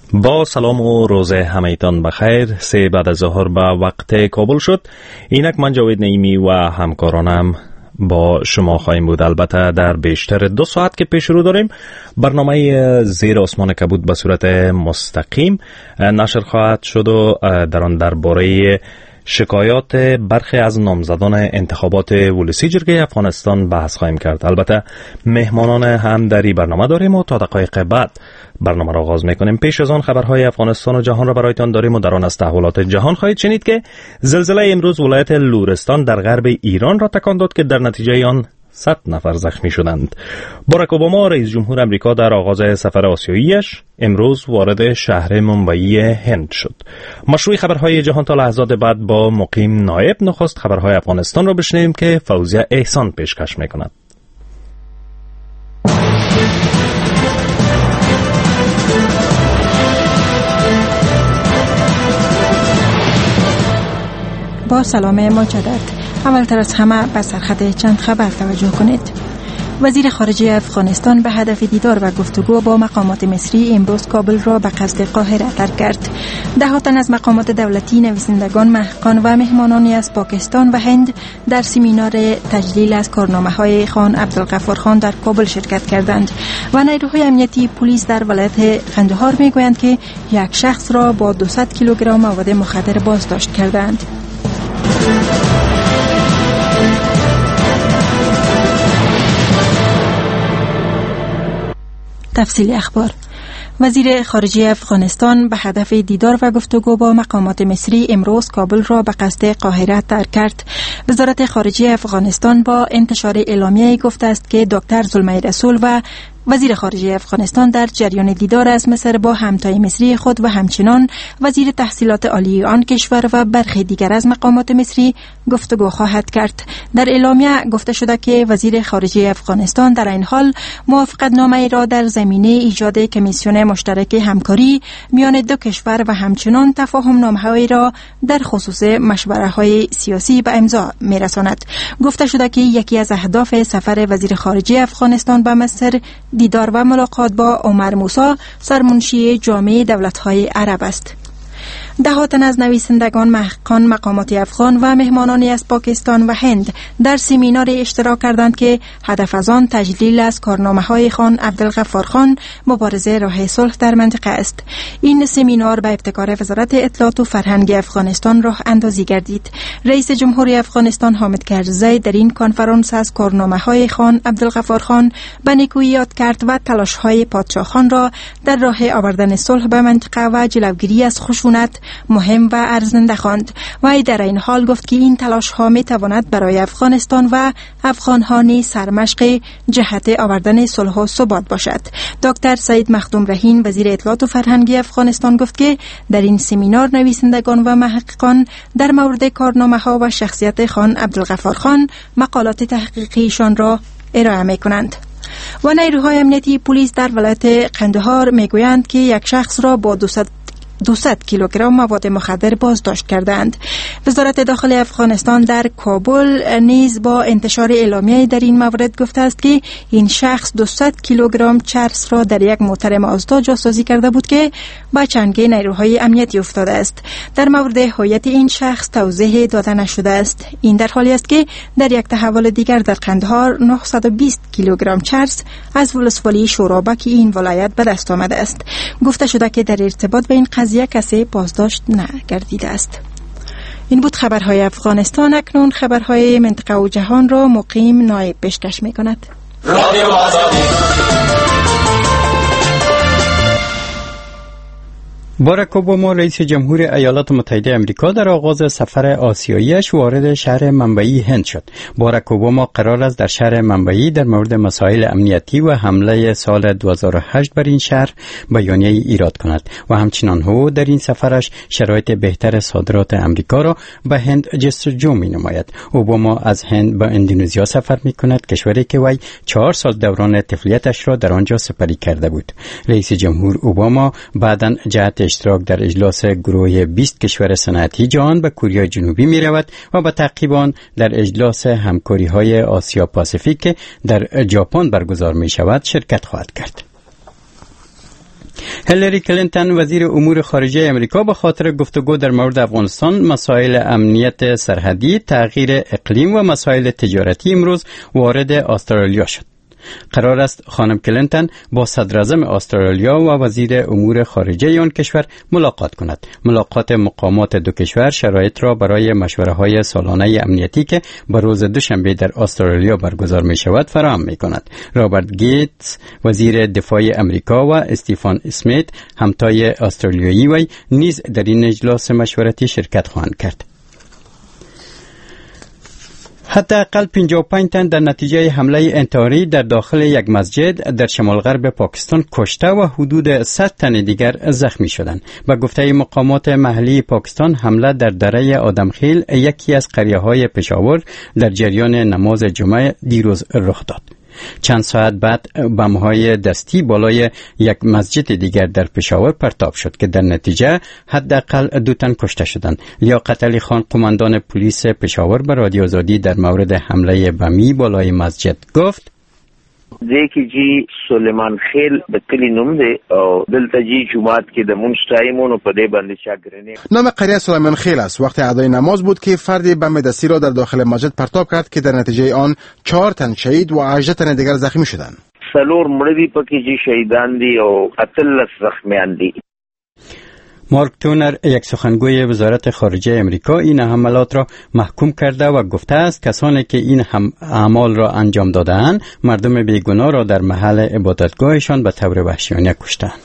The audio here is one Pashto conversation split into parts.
با سلام و روز همه‌تان بخیر. 3 بعد از ظهر به وقت کابل شد. اینک من جاوید نعیمی و همکارانم با شما خواهیم بود. البته در بیشتر 2 ساعت که پیش رو داریم برنامه زیر آسمان کبود به صورت مستقیم نشر خواهد شد و در آن درباره شکایات برخی از نامزدان انتخابات ولسی جرگه افغانستان بحث خواهیم کرد. البته مهمانان هم در این برنامه داریم و تا دقایق بعد برنامه را آغاز میکنیم. پیش از آن خبرهای افغانستان و جهان را برایتان داریم و در آن از تحولات جهان خواهید شنید که زلزله امروز ولایت لورستان در غرب ایران را تکان داد که در نتیجه آن 100 نفر زخمی شدند. باراک اوباما رئیس جمهور امریکا در آغاز سفر آسیاییش امروز وارد شهر ممبئی هند شد. مشروع خبرهای جهان تا لحظات بعد با مقیم نایب نخست خبرهای افغانستان را بشنویم که فوزیه احسان پیشکش میکند. با سلام مجدد. اولتر از همه به سرخط چند خبر توجه کنید. وزیر خارجه افغانستان به هدف دیدار و گفتگو با مقامات مصری امروز کابل را به قصد قاهره ترک کرد. 10 تن از مقامات دولتی، نویسندگان، محققان و مهمانانی از پاکستان و هند در سمینار تجلیل از کارنامه‌های خان عبدالغفار خان در کابل شرکت کردند و نیروهای امنیتی پلیس در ولایت قندهار میگویند که یک شخص را با 200 کیلوگرم مواد مخدر بازداشت کردند. تفصیل اخبار. وزیر خارجه افغانستان به هدف دیدار و گفتگو با مقامات مصری امروز کابل را به قصد قاهره ترک کرد. وزارت خارجه افغانستان با انتشار اعلامیه‌ای گفته است که دکتر زلمه رسول و وزیر خارجه افغانستان در جریان دیدار از مصر با همتای مصری خود و همچنان وزیر تحصیلات عالی آن کشور و برخی دیگر از مقامات مصری گفتگو خواهد کرد. در اعلامیه گفته شده که وزیر خارجه افغانستان در این حال موافقتنامه را در زمینه ایجاد کمیسیون مشترک همکاری میان 2 کشور و همچنان تفاهم‌نامه‌ای را در خصوص مشوره‌های سیاسی به امضا می‌رساند. گفته شده که یکی از اهداف سفر وزیر خارجه افغانستان به مصر دیدار و ملاقات با عمر موسی، سرمنشی جامعه دولت‌های عرب است. 10 تن از نویسندگان، محققان، مقامات افغان و مهمانانی از پاکستان و هند در سمینار اشتراک کردند که هدف از آن تجلیل از کارنامه‌های خان عبدالغفار خان، مبارزه راه صلح در منطقه است. این سمینار به ابتکار وزارت اطلاعات و فرهنگ افغانستان راه اندازی گردید. رئیس جمهوری افغانستان حامد کرزی در این کنفرانس از کارنامه‌های خان عبدالغفار خان به نیکویی یاد کرد و تلاش‌های پادشاه خان را در راه آوردن صلح به منطقه و جلوگیری از خشونت مهم و ارزنده خواند. و در این حال گفت که این تلاش ها می تواند برای افغانستان و افغان‌ها نیز سرمشق جهت آوردن صلح و ثبات باشد. دکتر سعید مخدوم رهین وزیر اطلاعات و فرهنگ افغانستان گفت که در این سمینار نویسندگان و محققان در مورد کارنامه‌ها و شخصیت خان عبدالغفار خان مقالات تحقیقیشان را ارائه می‌کنند. و نیروهای امنیتی پلیس در ولایت قندهار میگویند که یک شخص را با 200 کیلوگرم مواد مخدر بازداشت کردند. وزارت داخلی افغانستان در کابل نیز با انتشار اعلامیه در این مورد گفته است که این شخص 200 کیلوگرم چرس را در یک موتر مازدا جاسازی کرده بود که با چنگ نیروهای امنیتی افتاده است. در مورد هویت این شخص توضیح داده نشده است. این در حالی است که در یک تحول دیگر در قندهار 920 کیلوگرم چرس از ولسوالی شورابک این ولایت به دست آمده است. گفته شده که در ارتباط با این قضیه کسی بازداشت نگردیده است. این بود خبرهای افغانستان. اکنون خبرهای منطقه و جهان را مقیم نایب پیشکش می‌کند. رادیو آزادی. باراک اوباما رئیس جمهور ایالات متحده آمریکا در آغاز سفر آسیاییش وارد شهر ممبئی هند شد. باراک اوباما قرار است در شهر ممبئی در مورد مسائل امنیتی و حمله سال 2008 بر این شهر بیانیه ایراد کند و همچنان او در این سفرش شرایط بهتر صادرات آمریکا را به هند جستجو می‌نماید. اوباما از هند به اندونزیا سفر می‌کند، کشوری که وی 4 سال دوران طفولیتش را در آنجا سپری کرده بود. رئیس جمهور اوباما بعداً جهت اشتراک در اجلاس گروه 20 کشور صنعتی جهان به کره جنوبی می رود و به تعقیب آن در اجلاس همکاری های آسیا پاسیفیک که در ژاپن برگزار می شود شرکت خواهد کرد. هیلاری کلینتون وزیر امور خارجه امریکا به خاطر گفتگو در مورد افغانستان، مسائل امنیت سرحدی، تغییر اقلیم و مسائل تجارتی امروز وارد استرالیا شد. قرار است خانم کلینتون با صدراعظم استرالیا و وزیر امور خارجه آن کشور ملاقات کند. ملاقات مقامات دو کشور شرایط را برای مشوره‌های سالانه امنیتی که به روز دوشنبه در استرالیا برگزار می شود فراهم می کند. رابرت گیتس وزیر دفاع امریکا و استیفان اسمیت همتای استرالیایی وی نیز در این اجلاس مشورتی شرکت خواهند کرد. حداقل 55 تن در نتیجه حمله انتحاری در داخل یک مسجد در شمال غرب پاکستان کشته و حدود 100 تن دیگر زخمی شدند. به گفته مقامات محلی پاکستان، حمله در دره آدمخیل، یکی از قریه‌های پشاور، در جریان نماز جمعه دیروز رخ داد. چند ساعت بعد بمب‌های دستی بالای یک مسجد دیگر در پشاور پرتاب شد که در نتیجه حداقل 2 تن کشته شدند. لیاقت علی خان، قماندان پلیس پشاور، به رادیو آزادی در مورد حمله بمی بالای مسجد گفت: دیکی جی سلیمان خیل د کلی نوم دی او دلته جی جمعات کې د مونږ ټایمونو په دې باندې چاګرنه. نام قریه سلیمان خیل است. وقت ادای نماز بود که فردی بم دستی را در داخل مسجد پرتاب کرد که در نتیجه آن 4 تن شهید و 18 تن دیگر زخمی شدند. سلور مړه دي پکې جی شهیدان دي او 18 زخمیان دي. مارک تونر، یک سخنگوی وزارت خارجه امریکا، این حملات را محکوم کرده و گفته است کسانی که این اعمال را انجام دادند مردم بیگناه را در محل عبادتگاهشان به طور وحشیانه کشتند.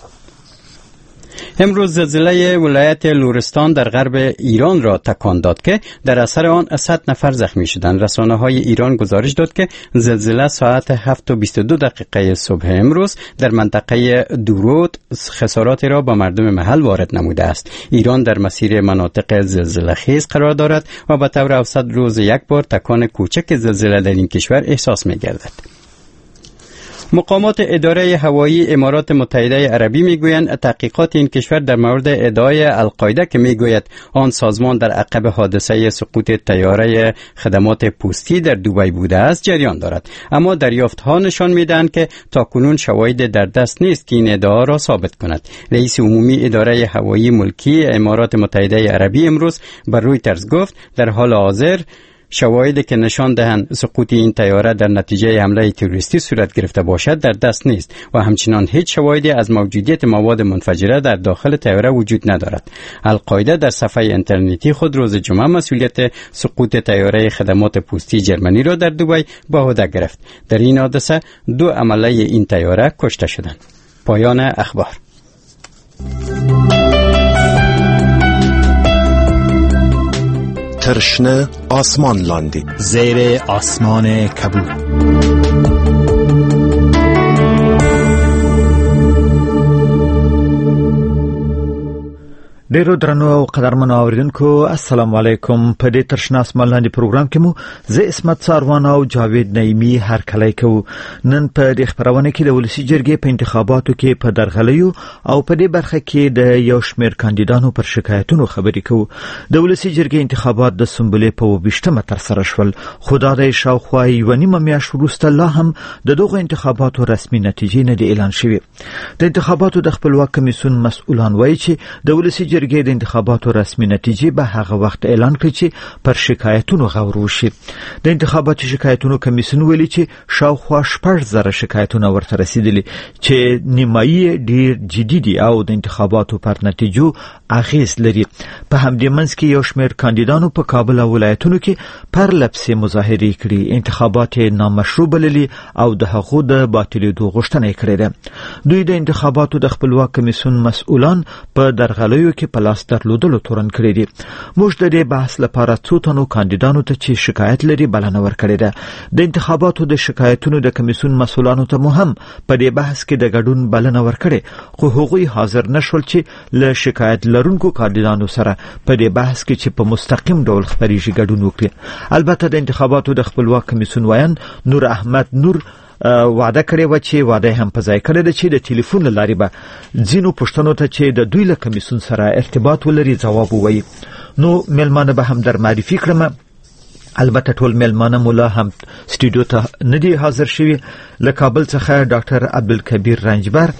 امروز زلزله ولایت لورستان در غرب ایران را تکان داد که در اثر آن 100 نفر زخمی شدند. رسانه‌های ایران گزارش داد که زلزله ساعت 7:22 صبح امروز در منطقه دورود خساراتی را به مردم محل وارد نموده است. ایران در مسیر مناطق زلزله خیز قرار دارد و به طور اوسط روز یک بار تکان کوچک زلزله در این کشور احساس می‌گردد. مقامات اداره هوایی امارات متحده عربی میگویند تحقیقات این کشور در مورد ادعای القاعده که میگوید آن سازمان در عقب حادثه سقوط طیاره خدمات پستی در دبی بوده است جریان دارد، اما دریافت‌ها نشان میدهند که تاکنون شواهد در دست نیست که این ادعا را ثابت کند. رئیس عمومی اداره هوایی ملکی امارات متحده عربی امروز بر رویترز گفت در حال حاضر شواهدی که نشان دهند سقوط این طیاره در نتیجه حمله تروریستی صورت گرفته باشد در دست نیست و همچنان هیچ شواهدی از موجودیت مواد منفجره در داخل طیاره وجود ندارد. القاعده در صفحه اینترنتی خود روز جمعه مسئولیت سقوط طیاره خدمات پستی جرمنی را در دبی به عهده گرفت. در این حادثه 2 عمله این طیاره کشته شدند. پایان اخبار. ترشنه آسمان لاندی، زیر آسمان کبود. ډیرو درنو او قدرمنو اوریدونکو السلام علیکم. په دې ترشنه آسمان لاندې پروګرام کې مو زه اسمت ساروان او جاوید نعیمی هرکلی کوو. نن په دې خبرونه کې د ولسی جرګې په انتخاباتو کې په درغلیو او په دې برخه کې د یو شمېر کاندیدانو پر شکایتونو خبرې کوو. د ولسی جرګې انتخابات د سنبلې په 20مه ترسره شول، خو دا د شاوخوا یوه نیمه میاشت وروسته لا هم د دغو انتخاباتو رسمي نتیجې نه دي اعلان شوې. د انتخاباتو د خپلواک کمیسیون مسؤلان وایي چې د ولسی جرګې د انتخاباتو رسمي نتیجې به هغه وخت اعلان کړي چې پر شکایتونو غور وشي. د انتخاباتو شکایتونو کمیسیون ویلي چې شاوخوا 6,000 شکایتونه ورته رسیدلي چې نیمایي ډیر جدي دي او د انتخاباتو پر نتیجو اغیز لري. په همدې منځ کې یو شمېر کاندیدانو په کابل او ولایتونو کې پر لپسې مظاهرې کړي، انتخابات نامشروع بللي او د هغو د باطلېدو غوښتنه کړې ده. دوی د انتخاباتو د خپلواک کمیسیون مسؤلان په درغلیو کې په لاس درلودلو تورن کړی دي. موږ د دې بحث لپاره څو تنو کاندیدانو ته چې شکایت لري بلنه ورکړې ده. د انتخاباتو د شکایتونو د کمیسیون مسؤلانو ته هم په دې بحث کې د ګډون بلنه ورکړې، خو هغوی حاضر نشول چې له شکایت لرونکو کاندیدانو سره په دې بحث کې چې په مستقیم ډول خبرېږي ګډون وکړي. البته د انتخاباتو د خپلواک کمیسیون ویان نور احمد نور وعده کړې و چې وعده هم په ځای کړې ده چې د ټلیفون لارې به ځینو پوښتنو ته چې د دوی له کمیسیون سره ارتباط ولري ځواب ووایي. نو میلمانه به هم در معرفي کړم. البته ټول میلمانه مولا هم سټوډیو ته نه دي حاضر شوي. له کابل څخه ډاکټر عبدالکبیر رنجبر،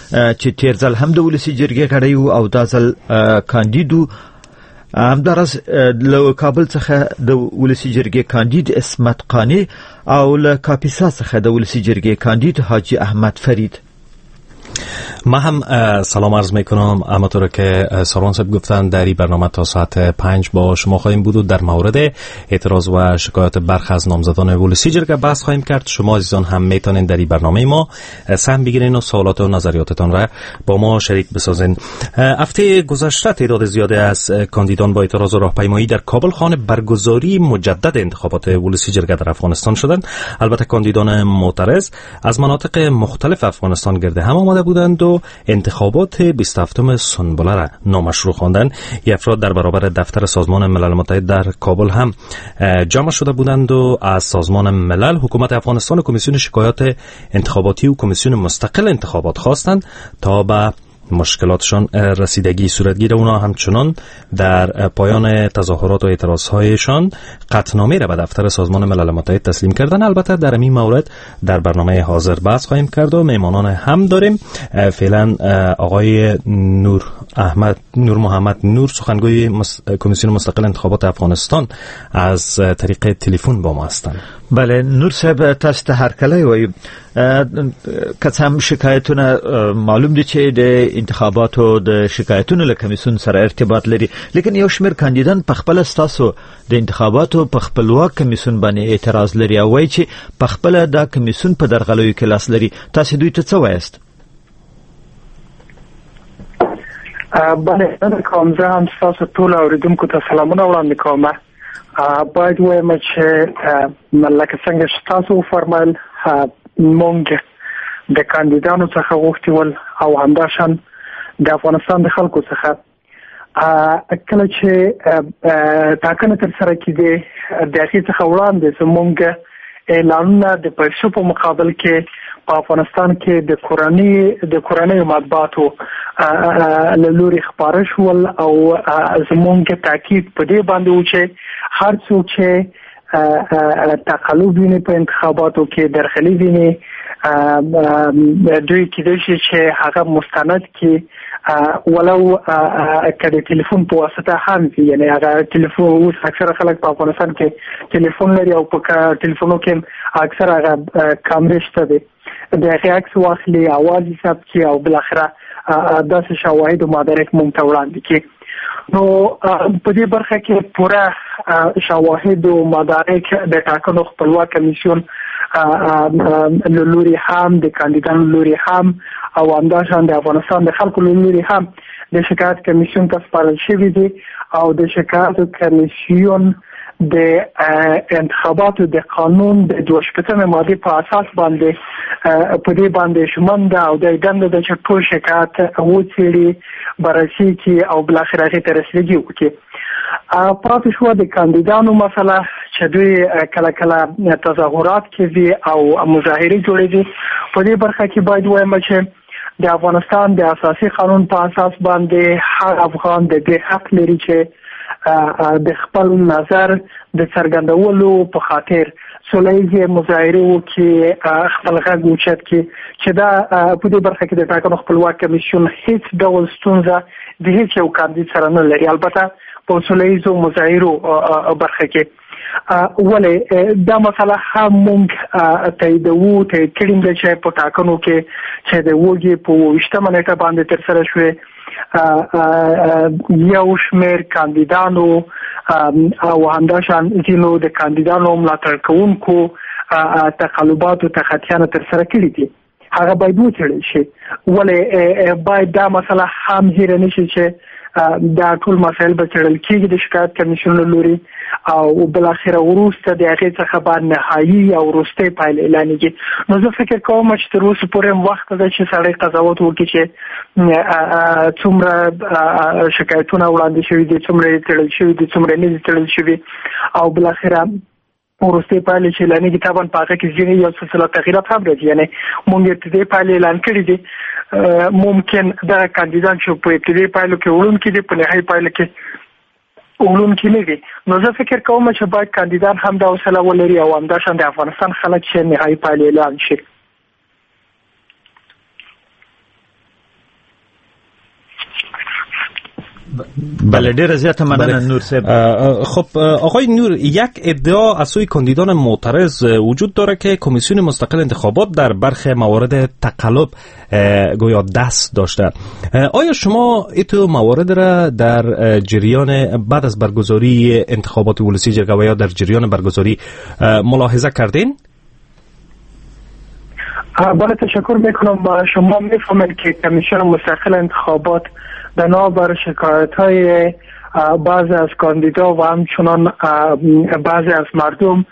چې تیر ځل هم د ولسی جرګې غړی او دا ځل کاندیدو همدارس له کابل څخه د ولسی جرګې کاندید اسمت قانی او له کاپیسا څخه د ولسی جرګې کاندید حاجی احمد فرید. ما هم سلام عرض میکنم. همونطور که سروان صاحب گفتن در این برنامه تا ساعت 5 با شما خواهیم بود و در مورد اعتراض و شکایات برخی از نامزدان ولسی جرگه بحث خواهیم کرد. شما عزیزان هم میتونین در این برنامه ما سهم بگیرین و سوالات و نظریاتتان را با ما شریک بسازین. هفته گذشته تعداد زیاده از کاندیدان با اعتراض و راهپیمایی در کابل خواهان برگزاری مجدد انتخابات ولسی جرگه در افغانستان شدند. البته کاندیدان معترض از مناطق مختلف افغانستان گرد هم آمده بودند و انتخابات 27 سنبله را نامشروع خواندند. این افراد در برابر دفتر سازمان ملل متحد در کابل هم جمع شده بودند و از سازمان ملل، حکومت افغانستان و کمیسیون شکایات انتخاباتی و کمیسیون مستقل انتخابات خواستند تا به مشکلاتشان رسیدگی صورت گیره. اونا همچنان در پایان تظاهرات و اعتراضهایشان قطعنامه را به دفتر سازمان ملل متحد تسلیم کردن. البته در این مورد در برنامه حاضر بحث خواهیم کرد و مهمانان هم داریم. فعلا آقای نور محمد نور، سخنگوی کمیسیون مستقل انتخابات افغانستان، از طریق تلفن با ما هستند. بله نور صاحب، تاسو ته هرکلی وایو. که څه شکایتونه معلوم دي چې د انتخاباتو د شکایتونو له کمیسیون سره ارتباط لري، لیکن یو شمېر کاندیدان په خپل ستاسو د انتخاباتو په خپلواک کمیسیون باندې اعتراض لري او وایي چې په خپل دا کمیسیون په درغلیو کې لاس لري. تاسو دوی ته څه وایست؟ بله، کوم زه هم ستاسو ټول اوریدونکو ته سلامونه وړاندې کوم. باید وایم چې لکه څنګه چې تاسو وفرمایل، مونږ د کاندیدانو څخه غوښتي ول او همداشان د افغانستان د خلکو څخه کله چې ټاکنه ترسره کېدې د هغې څخه وړاندې زموږ اعلانونه د پیسو په مقابل کې په افغانستان کې د کورنیو مطبوعاتو له لوري خپاره شول او زموږ تاکید په دې باندې و چې هر څوک چې تقلب ویني په انتخاباتو کې درغلي ویني، دوی کېدای شي چې هغه مستند کې ولو که د تلیفون په واسطه هم وي، یعنې هغه تلیفون اوس اکثره خلک په افغانستان کې تلیفون لري او په تلیفونو کې اکثر هغه کامرې شته دي، د هغې عکس واخلي، اواز یې ثبت کړي او بالاخره داسې شواهد و مدارک موږ ته وړاندې کړي. نو په دې برخه کې پوره شواهد و مدارک د ټاکنو خپلواک کمیسیون له لوري هم د کاندیدانو لوري هم او همداشان د افغانستان د خلکو له لوري هم د شکایت کمیسیون ته سپارل شوي دي او د شکایت کمیسیون د انتخاباتو د قانون د 22 ماده په اساس باندې په دې باندې شمن ده او د دنده د ټول شکایت وڅېړي، بررسي کړي او بالاخره هغې ته رسیدګي وکړي. پاتې شوه د کاندیدانو مسله چې دوی کله کله تظاهرات کوي او مظاهرې جوړېږي. په دې برخه کې باید وایم چې د افغانستان د اساسي قانون په اساس باندې هر افغان د دې حق لري چې د خپل نظر د څرګندولو په خاطر سوله مظاهرې وکړي، خپل غږ اوچت کړي، چې دا په دې برخه کې د ټاکنو خپلواک کمیسیون هیڅ ډول ستونزه د هیڅ یو کاندید سره نه لري. البته په سوله ییزو مظاهرو برخه کې ولې دا مسله هم موږ تایید کړیم چې په ټاکنو کې چې د وګړي په 28 نیټه باندې ترسره شوې یو شمېر کاندیدانو او همداشان ځینو د کاندیدانو ملاتړ کوونکو تقلباتو تخطیانه ترسره کړي دي، هغه باید وڅېړل شي. ولې باید دا مسله هم هېره نه شي چې دا ټول مسایل به څېړل کېږي د شکایت کمیسیون له لوري او بالاخره وروسته د هغې څخه به نهایي او وروستۍ پایله اعلانېږي. نو زه فکر کوم چې تر اوسه پورې هم وخت ده چې سړی قضاوت وکړي چې څومره شکایتونه وړاندې شوي دي، څومره یې څېړل شوي دي، څومره نه دي څېړل شوي او بالاخره وروستۍ پایلې چې اعلانېږي طبعا په هغه کې ځینې یو سلسله تغییرات هم راځي. یعنې موږ ابتدایي پایلې اعلان کړي دي، ممکن دغه کاندیدان چې په ابتدایي پایلو کې وړونکي دي په نهایي پایلو کې وړونکي نه دي. نو زه فکر کوم چې باید کاندیدان هم دا حوصله ولري او همداشان د افغانستان خلک چې نهایي پایلې اعلان شي. بله ډیر زیات مننه نور صاحب. خب آقای نور، یک ادعا از سوی کاندیدان معترض وجود داره که کمیسیون مستقل انتخابات در برخی موارد تقلب گویا دست داشته. آیا شما ایتو موارد را در جریان بعد از برگزاری انتخابات ولسی جرگه و یا در جریان برگزاری ملاحظه کردین؟ بله، تشکر میکنم. شما میفهمید که کمیسیون مستقل انتخابات بنابر شکایت‌های بعضی از کاندیدا و همچنان بعضی از مردم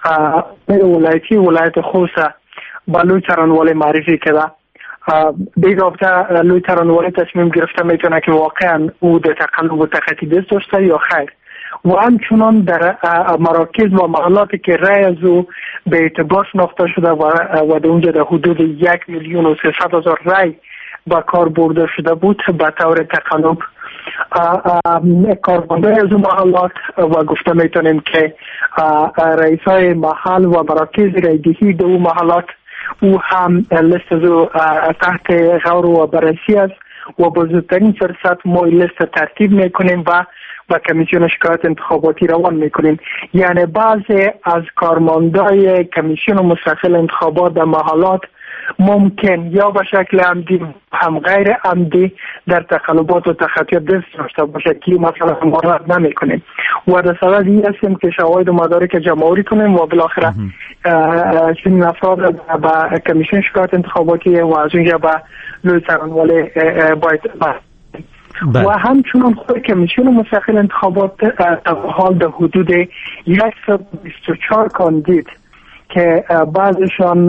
ولایت خوست با لوی ترانوالی معرفی کرده. دیگه لوی ترانوالی تصمیم گرفته میتونه که واقعا او در تقلب و تخطی دست داشته یا خیر، و همچنان در مراکز و محلاتی که رای از او به اعتبار شناخته شده و در اونجا در حدود 1,300,000 رای با کار برده شده بود به طور تقلب، کارمندای از اون محلات و گفته میتونیم که رئیسای محل و مراکز رایدهی در اون محلات او هم لیست از او تحت غور و بررسی است و با زودترین فرصت ما لیست ترتیب میکنیم و با کمیسیون شکایت انتخاباتی روان میکنیم. یعنی بعضی از کارمندای کمیسیون مستقل انتخابات در محلات ممکن یا به شکل عمدی هم غیر عمدی در تقلبات و تخطیات دست داشته باشه که مثلا مورد نمی کنیم و در صدد این هستیم که شواهد و مدارک جمع‌آوری کنیم و بالاخره چنین افراد به کمیسیون شکایت انتخاباتی و از اونجا به لوی ترانوالی باید و همچنان خود کمیسیون مستقل انتخابات حال در حدود 124 کاندید که بعضشان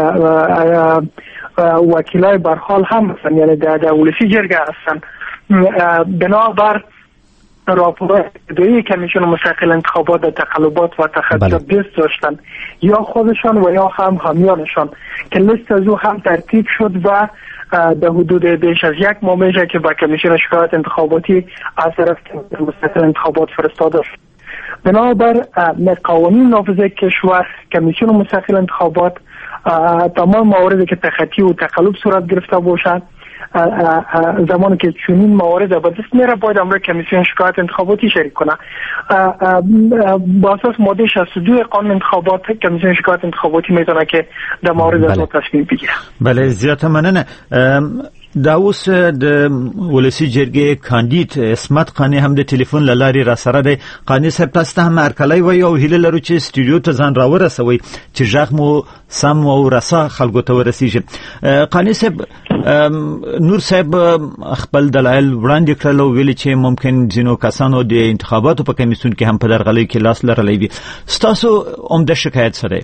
وکیلای برحال هم هستن، یعنی در ولسی جرگه هستن، بنابر راپور ادعای کمیسیون مستقل انتخابات در تقلبات و تخطیات دست داشتن یا خودشان و یا هم همیانشان که لیست از او هم ترتیب شد و در حدود بیش از 1 ماه میشه که با کمیسیون شکایت انتخاباتی از طرف مستقل انتخابات فرستاده شد. بنابر قوانین نافذه کشور کمیسیون مستقل انتخابات تمام مواردی که تخطی و تقلب صورت گرفته باشد زمانی که چنین موارد به دست میره باید امر کمیسیون شکایت انتخاباتی شریک کنه. با اساس ماده 62 قانون انتخابات کمیسیون شکایت انتخاباتی میتونه که در مورد از تصمیم بگیره. بله، زیاده مننه. داوس د ولسی جرګې کاندید اسمت قانی هم د ټلیفون لاري را سره دی. قانی صاحب تاسو ته هم هرکلی وایي او هیله لرو چې سټوډیو ته ځان راورسوي چې غږ مو سم او رسا خلکو ته ورسیږي. قانی صاحب، نور صاحب خپل دلایل وړاندې کړل او ویلي چې ممکن ځینو کسانو د انتخاباتو په کمیسیون کې هم په درغلۍ کې لاس لرلی وي. ستاسو عمده شکایت څه دی؟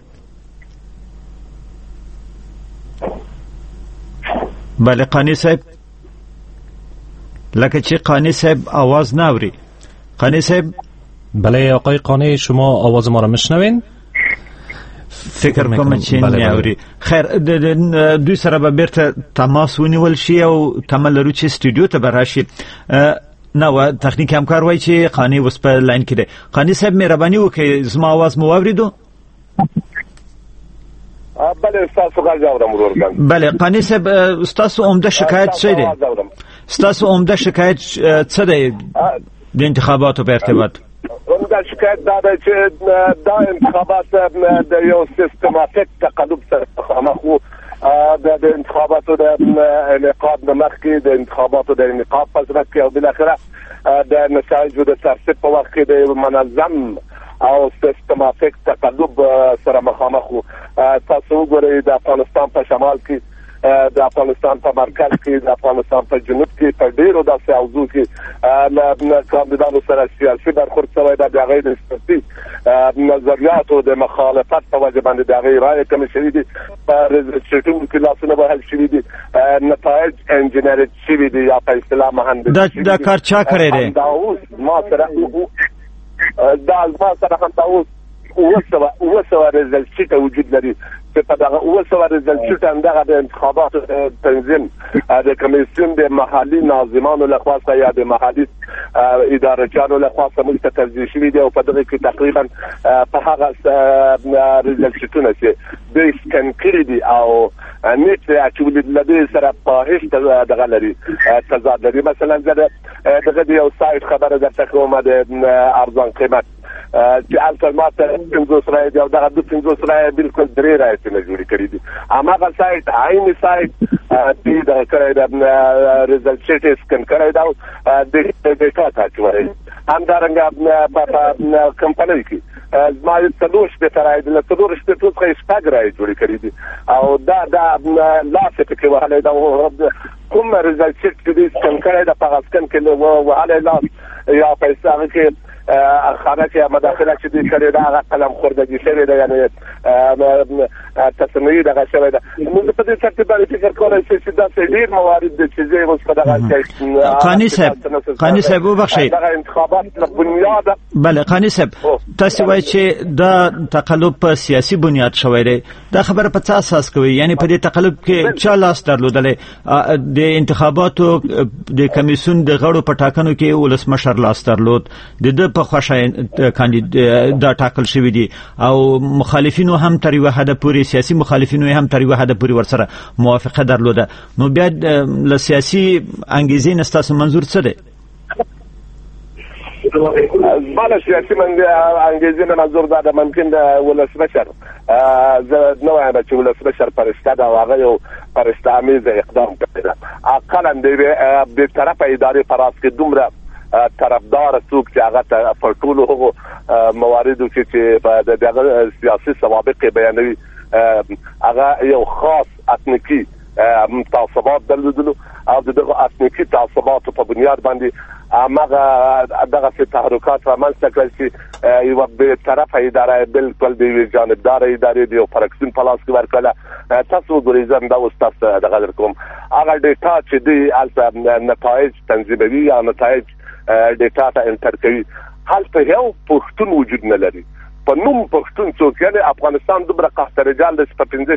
بله قانی صاحب، لکه چی قانی صاحب آواز ناوری. قانی صاحب. بله آقای قانی، شما آواز ما را میشنوین؟ فکر کوم چې ناوری. خیر، دوی سره به بیرته تماس ونیول شي او تمه لرو چې سټوډیو ته به راشي. نو تخنیک همکار وایي چې قانی اوس په لاین کې دی. قانی صاحب مهرباني وکړئ زما آواز مو واوریدو؟ بله ستاسو غږ اورم ورور. بله قانی صاحب، ستاسو عمده شکایت څه دی؟ ستاسو عمده شکایت څه دی د انتخاباتو په ارتباط؟ عمده شکایت دا دی چې دا انتخابات د یو سیستماتیک تقلب سره مخامخ وو. د انتخاباتو د انعقاد نه مخکې د انتخاباتو د انعقاد په صورت کې او بالاخره د نتایجو د ترتیب په وخت کې د منظم او سیستماتیک تقلب سره مخامخ وو. تاسو وګورئ د افغانستان په شمال کې، د افغانستان په مرکز کې، د افغانستان په جنوب کې په ډیرو داسې حوزو کې له کاندیدانو سره سیاسي برخورد شوی دی. د هغې د سیاسي نظریاتو د مخالفت په وجه باندې د هغې رایې کمې شوي دي. په رجسټرونو کې لاسونه وهل شوي دي، نتایج انجینرډ شوي دي یا په اصطلاح مهندسي. دا کار چا کړی دی؟ دا اوس ما سره هم دا اوس اوسه رزلت شیت وجود لري چې په دغه اوسه رزلت شیت اندغه د انتخابات تنظیم د کمیسیون د محلي ناظمانو لخوا یا د محلي ادارچانو لخوا موږ ته ترجیح شوی دی او په دغه کې تقریبا په هغه رزلت شیتونه چې د سکن کړی دي او نیت چې لدی سره په هیڅ دغه لري تضاد لري. مثلا دغه یو سایت خبره درته کومه د ارزان قیمت چې الکلمات 50 رای دی او دغه 50 رای بالکل 3 رای نه جوړی کړی دي. هغه سایت عین سایت چې د کړه د ریزلټ شیټ سکن کړی دا د ډیټا تاکي همدارنګه په کمپنۍ کې ما تلوش به ترای د تلوش په ټول څه شپږ جوړی کړی دي او دا لاسه کې وهله دا کوم ریزلټ شیټ چې سکن کړی دا په سکن کې وهله لاس یا پیسې کې خانه کې مداخله چې دې کړې دا هغه قلم خوردګي شوی دی یعنی تصمیمي دغه شوی دی. موږ په دې ترتیب باندې فکر کوو چې دا ډېر موارد دي چې زه اوس په دغه قانی صاحب وبخښئ دغه انتخابات له بنیاد بله قانی صاحب تاسو وایي چې دا تقلب په سیاسي بنیاد شوی دی. دا خبره په څه اساس کوي؟ یعنی په دې تقلب کې چا لاس درلودلی؟ د انتخاباتو د کمیسیون د غړو په ټاکنو کې ولسمشر لاس درلود، د په خوښه کاندید دا ټاکل شوی دی او مخالفینو هم تر یو حد پورې سیاسي مخالفینو هم تر یو حد پورې ورسره موافقه درلوده. نو بیا له سیاسي انګیزې نه ستاسو منظور څه دی؟ بالا سیاسي انګیزې نه منظور دا ده ممکن د ولسمشر زه نه وایم چې ولسمشر فرشته ده او هغه یو فرشته امیز اقدام کړی ده. اقلا د طرفه ادارې په راس کې دومره طرفدار څوک چې هغه په ټولو هغو مواردو کې په دغه سیاسي سوابق بیانوي هغه یو خاص اتنیکي تعصبات درلودلو او دغه اتنیکي تعصباتو په بنیاد باندې هغه دغه تحرکات رامنځته کړل چې یو به طرفه اداره بالکل د جانبدار ادارې د فرکسین په لاس کې ورکړه. تاسو ګورئ دا اوس تاسو دغه درکوم هغه ډیټا چې د نتایج تنظیموي یا نتایج ډیټا ته انټر کوي هلته یو پښتون وجود نه لري. په نوم پښتون څوک یعنی افغانستان دومره قحط رجال د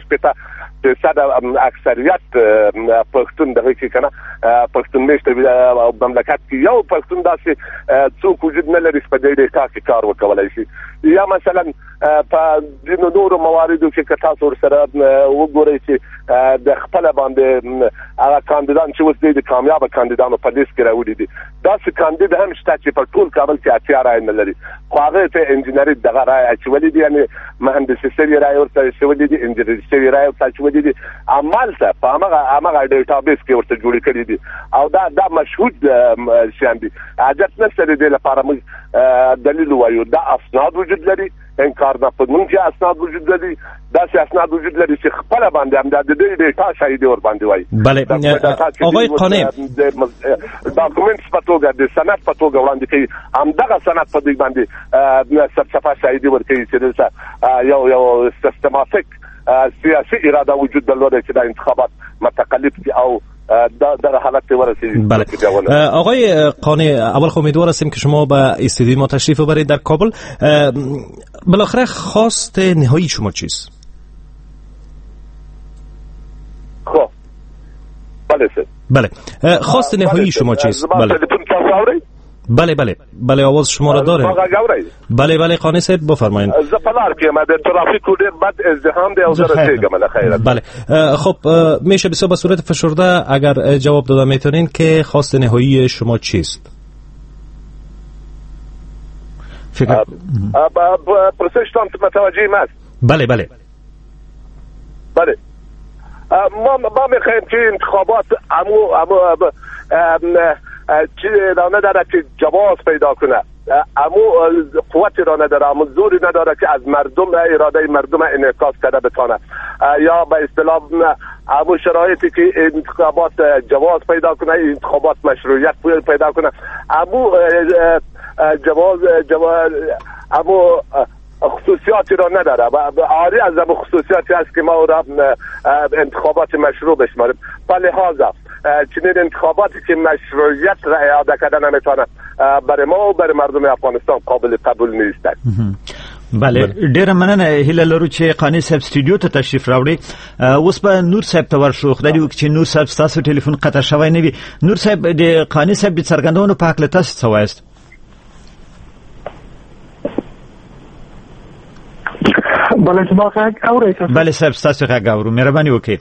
15% اکثریت پښتون دغه کې کنه پښتون مشته مملکت کې یو پښتون داسې څوک وجود نه لري په دې ډیټا کې کار وکولای شي. یا مثلا په د نورو مواردو کې تاسو سره وګورئ چې د خپل باندې هغه کاندیدان چې اوس د کامیاب کاندیدانو په لیست کې راوړي دي داسې کاندید هم شته چې په ټول کابل کې اتیا رای نه لري خو هغه ته انجینری دغه رای اچولې دي یعنی مهندسي سوي رای ورته شولې دي انجینری سوي رای ورته شولې دي عمل ته په هغه ډیټابیس کې ورته جوړ کړی دي او دا مشهود شیان دي. حاجت نشته دې لپاره موږ دلیل وایو دا اسناد وجود لري انکار نه پدمن چې اسناد وجود لري دا چې اسناد وجود لري چې خپل باندې هم د دې ډیټا شاهد ور باندې وایي. بله آقای قانع ډاکومنټس په توګه د سند په توګه وړاندې کوي هم دغه سند په دې باندې سرچپه شاهد ور کوي چې یو سیستماتیک سیاسي اراده وجود درلوده چې د انتخابات متقلب دي او در حالت ورسید. بله آقای قانع اول خب امیدوار هستیم که شما به استودیوی ما تشریف ببرید در کابل. بالاخره خواست نهایی شما چیست؟ خب بله خواست نهایی شما چیست؟ بله آواز شما را داره. بله قانع صاحب بفرمایید. زپلار که ما در ترافیک ډیر بد ازدحام دی او زه رسیدم له خیره. بله خب میشه بسیار به صورت فشرده اگر جواب داده میتونین که خواست نهایی شما چیست؟ فکر پرسشتان متوجه است. بله ما میخوایم که انتخابات چی را نداره که جواز پیدا کنه امو قوتی را نداره امو زوری نداره که از مردم اراده مردم انعکاس کرده بتانه یا به اصطلاح امو شرایطی که انتخابات جواز پیدا کنه انتخابات مشروعیت پیدا کنه امو جواز امو خصوصیاتی را نداره و عاری از امو خصوصیاتی هست که ما را انتخابات مشروع بشماریم. لحاظا چنین انتخاباتی که مشروعیت را اعاده کردن نمیتونه برای ما و برای مردم افغانستان قابل قبول نیست. بله ډیر مننه هیله لرو چې قانی صاحب استودیو ته تشریف راوړي. اوس به نور صاحب ته ورشو. خدای دې وکړي چې نور صاحب تاسو ټلیفون قطع شوی نه وي. نور صاحب د قانی صاحب د څرګندونو په حق تاسو څه وایست؟ بله زما غږ اورئ؟ بله صاحب ستاسو غږ اورو، مهرباني وکړئ.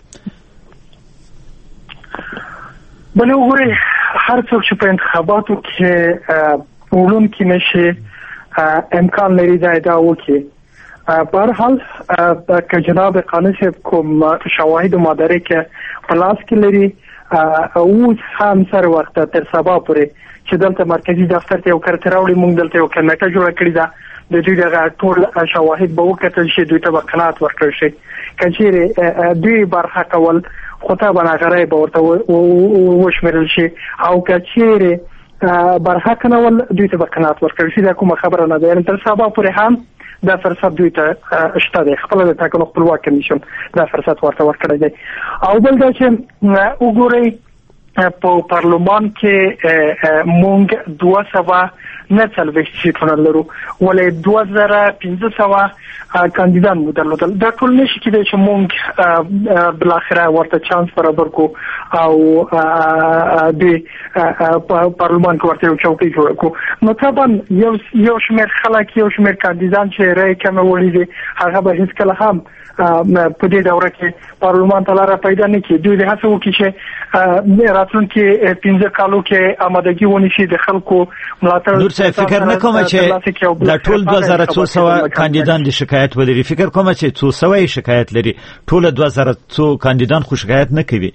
بله وګورئ، هر څوک چې په انتخاباتو کې وړونکی نشي امکان لري دا ادعا وکړي. په هر حال که جناب قانی صاحب کوم شواهد و مدارک په لاس کې لري، اوس هم سر وخت تر سبا پورې چې دلته مرکزی دفتر ته یو کارت راوړي، موږ دلته یو کمیټه جوړه کړې ده، د دوی دغه ټول شواهد به وکتل شي، دوی ته به قناعت ورکړل شي. که چیرې دوی برخه کول خو ته به ناغرای به ورته وشمېرل شي، او که چیرې برخه کنول دوی ته به قناعت ورکړل شي. دا کومه خبره نه ده. یعنې تر سبا پورې هم دا فرصت دوی ته شته دی، خپله د ټاکنو خپلواک کمیشن دا فرصت ورته ورکړی دی. او بل دا چې وګورئ په پارلمان کې مونږ 249 سیټونه لرو، ولې 2500 کاندیدان مو درلودل. دا ټول نشي کېدای چې مونږ بالاخره ورته چانس برابر کو او د پارلمان کې ورته یو چوکۍ جوړ کو. نو طبعا یو شمېر خلک، یو شمېر کاندیدان چې رای کمه وړي دي، هغه به هیڅکله هم په دې دوره کې پارلمان ته لاره پیدا نه کړي. دوی د هڅه وکړي چې راتلونکي 15 کالو کې آمادګي ونیسي د خلکو ملاتړ. نور څه فکر نه کوم چې د ټول 2200 کاندیدان د شکایت ولري؟ فکر کوم چې 200 شکایت لري، ټول 2200 کاندیدان خو شکایت نه کوي.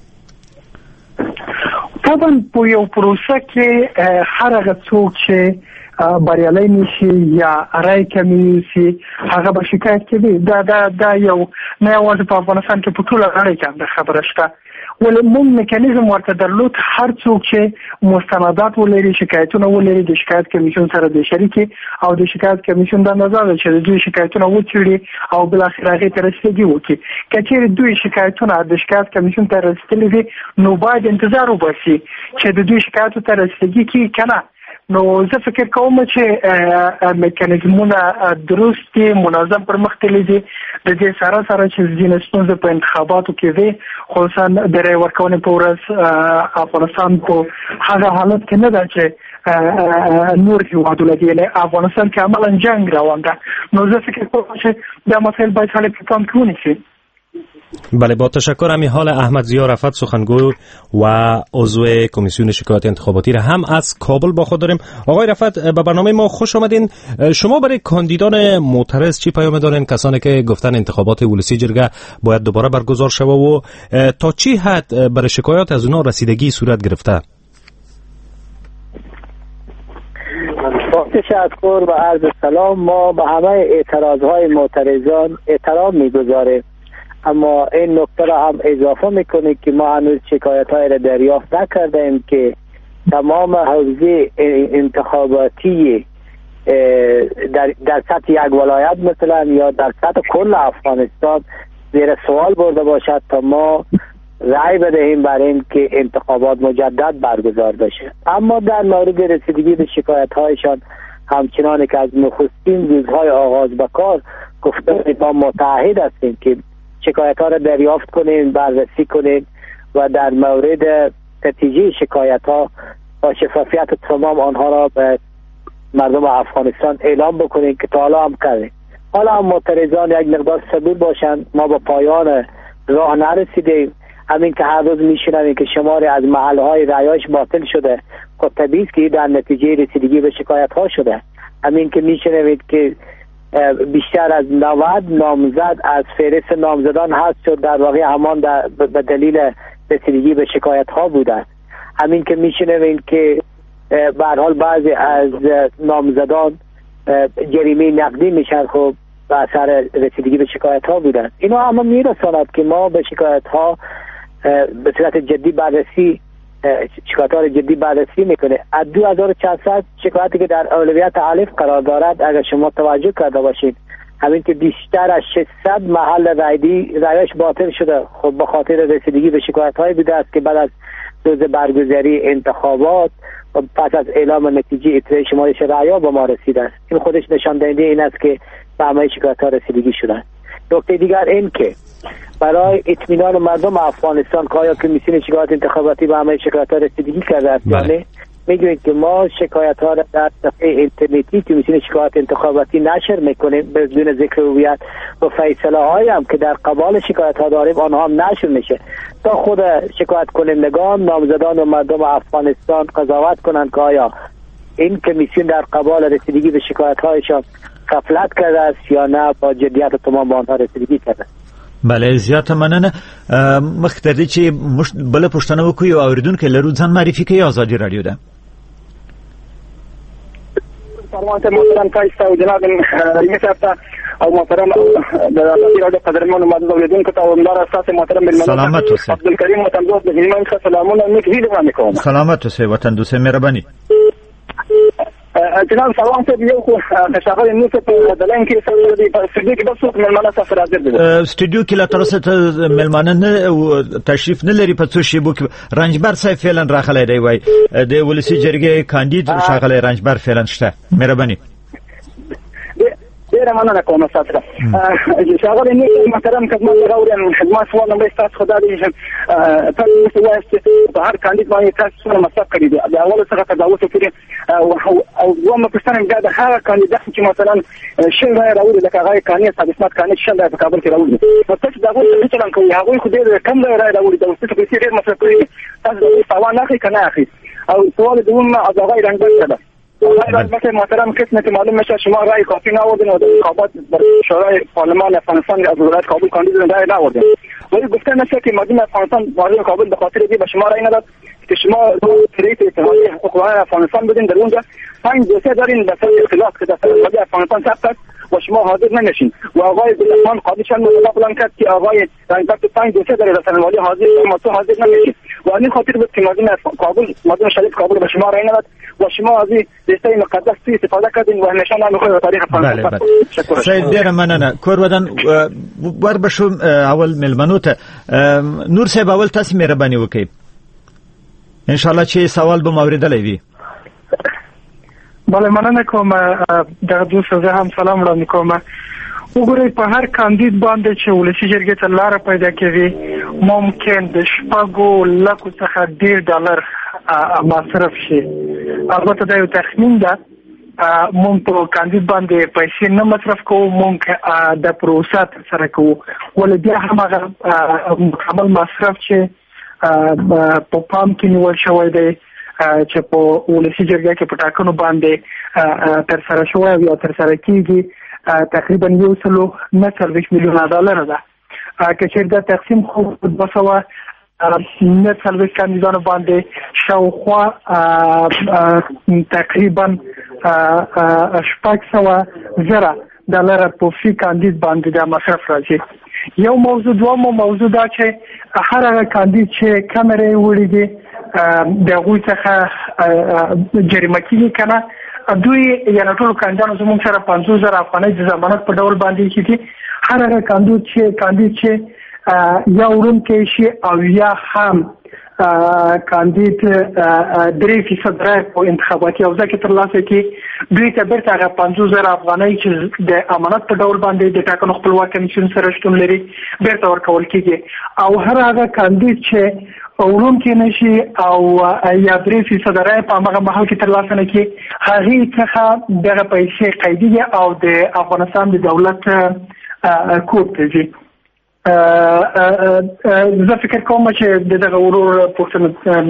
طبعا په یو پروسه کې هر هغه څوک چې بریالي نشي یا رای کمی شي هغه به شکایت کوي. دا یو نه یوازې په افغانستان کې په ټوله نړۍ کې د خبره شته، ولې موږ میکانیزم ورته درلود. هر څوک چې مستندات ولري، شکایتونه ولري، د شکایت کمیشن سره د شریکي او د شکایت کمیشن د نظر چې د دوی شکایتونه وڅېړي او بل اخر هغه ته رسیدګي وکړي. کچېرې دوی شکایتونه د شکایت کمیشن ته رسیدلي دي، نو باید انتظار وباسي چې د دوی شکایتو ته رسیدګي کوي کنه. نو زه فکر کوم چې میکانیزمونه درست دي، منظم پر مخ تللي دي. د دې سره چې ځینې ستونزې په انتخاباتو کې وي، خصوصا د رای ورکونې په ورځ افغانستان په هغه حالت کې نه ده چې نور هیوادونه دي. افغانستان کې عملا جنگ روان ده. نو زه فکر کوم چې دا مسائل باید حل په پام کې ونیسي. بله، با تشکر. همین حال احمد ضیا رفعت، سخنگوی و عضو کمیسیون شکایات انتخاباتی را هم از کابل با خود داریم. آقای رفعت، به برنامه ما خوش آمدین. شما برای کاندیدان معترض چی پیام دارین؟ کسانی که گفتن انتخابات ولسی جرگه باید دوباره برگزار شود و تا چی حد برای شکایات از اونها رسیدگی صورت گرفته؟ تشکر و عرض سلام. ما به همه اعتراضهای معترضان احترام می‌گذاریم، اما این نکته را هم اضافه میکنیم که ما هنوز شکایت‌های را دریافت نکردیم که تمام حوزه انتخاباتی در سطح یک ولایت مثلا یا در سطح کل افغانستان زیر سوال برده باشد تا ما رأی بدهیم برای این که انتخابات مجدد برگزار بشه. اما در مورد رسیدگی به شکایت‌هایشان همچنان که از نخستین روزهای آغاز به کار گفتیم ما متعهد هستیم که شکایت ها را دریافت کنیم، بررسی کنیم و در مورد نتیجه شکایت ها با شفافیت تمام آنها را به مردم افغانستان اعلام بکنیم که تا حالا هم کردیم. حالا هم معترضان یک مقدار صبور باشند، ما با پایان راه نرسیدیم. همین که هر روز میشنویم که شماری از محله های رأیش باطل شده، خود طبیعی است که در نتیجه رسیدگی به شکایت ها شده. همین که میشنوید که بیشتر از 90 نامزد از فهرست نامزدان حذف شد، در واقع همان به دلیل رسیدگی به شکایت ها بوده. همین که میشنوید که به هر حال بعضی از نامزدان جریمه نقدی میشن، خب به اثر رسیدگی به شکایت ها بودن. اینا اما میرساند که ما به شکایت ها به صورت جدی بررسی شکایت ها جدی بررسی میکنه. از 2400 شکایتی که در اولویت الف قرار دارد، اگر شما توجه کرده باشید همین که بیشتر از 600 محل رایش باطل شده. خب به خاطر رسیدگی به شکایت‌های بوده است که بعد از روز برگزاری انتخابات و پس از اعلام نتیجه اطلاع شمارش رأی‌ها به ما رسیده است. این خودش نشان دهنده این است که به همه شکایت‌ها رسیدگی شده. نکته دیگر این که برای اطمینان مردم افغانستان که آیا کمیسیون شکایت انتخاباتی به همه شکایت‌ها رسیدگی کرده است یا نه، میگوییم که ما شکایت‌ها را در صفحه اینترنتی کمیسیون شکایت انتخاباتی نشر میکنیم بدون ذکر هویت و فیصله‌هایی هم که در قبال شکایت‌ها داریم آنها هم نشر میشه تا خود شکایت کنندگان، نامزدان و مردم افغانستان قضاوت کنند که آیا این کمیسیون در قبال رسیدگی به شکایت‌هایشان غفلت کرده است یا نه با جدیت و تمام به آنها رسیدگی کرده. بله، زیاته مننه. مخکې چې بله پوښتنه وکړو، یو اورېدونکی لرو، ځان معرفي کوي. ازادي راډیو ده. فرمان محترم تاسو او جناب رئیس صاحب او محترم د ازادي راډیو قدرمن معزز اوریدونکو ته همدار اساس محترم سلامت اوسئ. عبدالکریم وطندوس د ایمان ښه سلامونه نیک هیله وړاندې کوم. سلامت اوسئ وطندوس، مهرباني. جناب سلام ته یو خو شغله نو ته د لاین کې سره دی په سټډیو کې بس څوک ملمانه سفر حاضر دي. سټډیو کې لا تر اوسه ملمانه نه تشریف نه لري. په څو شیبو کې رنجبر صاحب فعلا راغلی دی، وای د ولسی جرګې کاندید شغله رنجبر فعلا شته. مهرباني. ډیره مننه کوم ساتره شغله نو محترم خدمت غوړم خدمت سوال نمبر تاسو خدای دې تاسو وایسته په هر کاندید باندې تاسو سره مصرف کړی دی. د اول څخه تر اوسه پورې او دوه پښتنه د هغه کاندید چې مثلا شل راوړي لکه هغه کاندید صادقات کاندید شل په کابل کې راوړي. نو تاسو دا وایي چې څنګه کوي هغه خو ډیر کم راوړي د اوسه په ډیر مصرف کوي. تاسو سوال نه کوي کنه اخی او سوال دوم از هغه رنګ کړه. البته محترم قسمت معلوم میشه شما رای کافی نآوردین و در انتخابات در شورای پارلمان افغانستان از ولایت کابل کاندید رای نآوردین، ولی گفته نشه که مردم افغانستان مردم کابل به خاطر دی به شما رای نداد که شما رئیس اتحادیه حقوق افغانستان بودین. در اونجا 5 دوسیه دارین به سبب اختلاف که در اتحادیه افغانستان ثبت است و شما حاضر نمیشین و آقای عبدالرحمن قاضی شان مطلق کرد که آقای رنجبر 5 دوسیه داره رسانه والی حاضر اما تو حاضر نمیشین و این خاطر بود که مردم شریف کابل به شما رای نداد و شما از این دسته مقدس استفاده کردین و نشان نمیخواد تاریخ افغانستان. سید ډیره مننه. کور ودان ور بشو اول ملمنو ته نور صاحب اول تاسو مهرباني وکړئ. ان شاء الله چې سوال به اوریدلای وي. بله مننه کوم. دغه دوست زه هم سلام وړاندې کوم. وګورئ په هر کاندید باندې چې ولسی جرګې ته لاره پیدا کوي ممکن د شپږو لکو څخه $1 مصرف شي. البته دا یو تخمین ده. مونږ په کاندید باندې پیسې نه مصرف کوو، مونږ د پروسه ترسره کوو، ولې بیا هم هغه مکمل مصرف چې په پام کې نیول شوی دی چې په ولسی جرګه کې په ټاکنو باندې ترسره شوی یا ترسره کیږي تقریبا $140 میلیون ده. که چیرې دا تقسیم خو 240 کاندیدانو باندې شاوخوا تقریبا $600,000 په فی کاندید باندې د مصرف راځي. یو موضوع دومره موضوع دا چې هر هغه کاندید چې کمرې وړي دي د هغوی څخه جریمه کیږي کنه. دوی یعنی ټول کاندیدانو زموږ سره 50,000 افغانۍ د ضمانت په ډول باندې کیږي. هر هغه کاندید چې یا وړونکی شي او یا هم کاندید 3% رای په انتخاباتي حوزه کې ترلاسه کړي دوی ته بیرته هغه 50,000 افغانۍ چې د امانت په ډول باندې د ټاکنو خپلواک کمیسیون سره شتون لري بیرته ورکول کیږي. او هر هغه کاندید چې وړونکی نشي او یا 3% رای په هغه محل کې ترلاسه نه کړي هغې څخه دغه پیسې قیدي او د افغانستان د دولت کوټ ته ځي. زه فکر کوم چې دغه ورور پوښتنه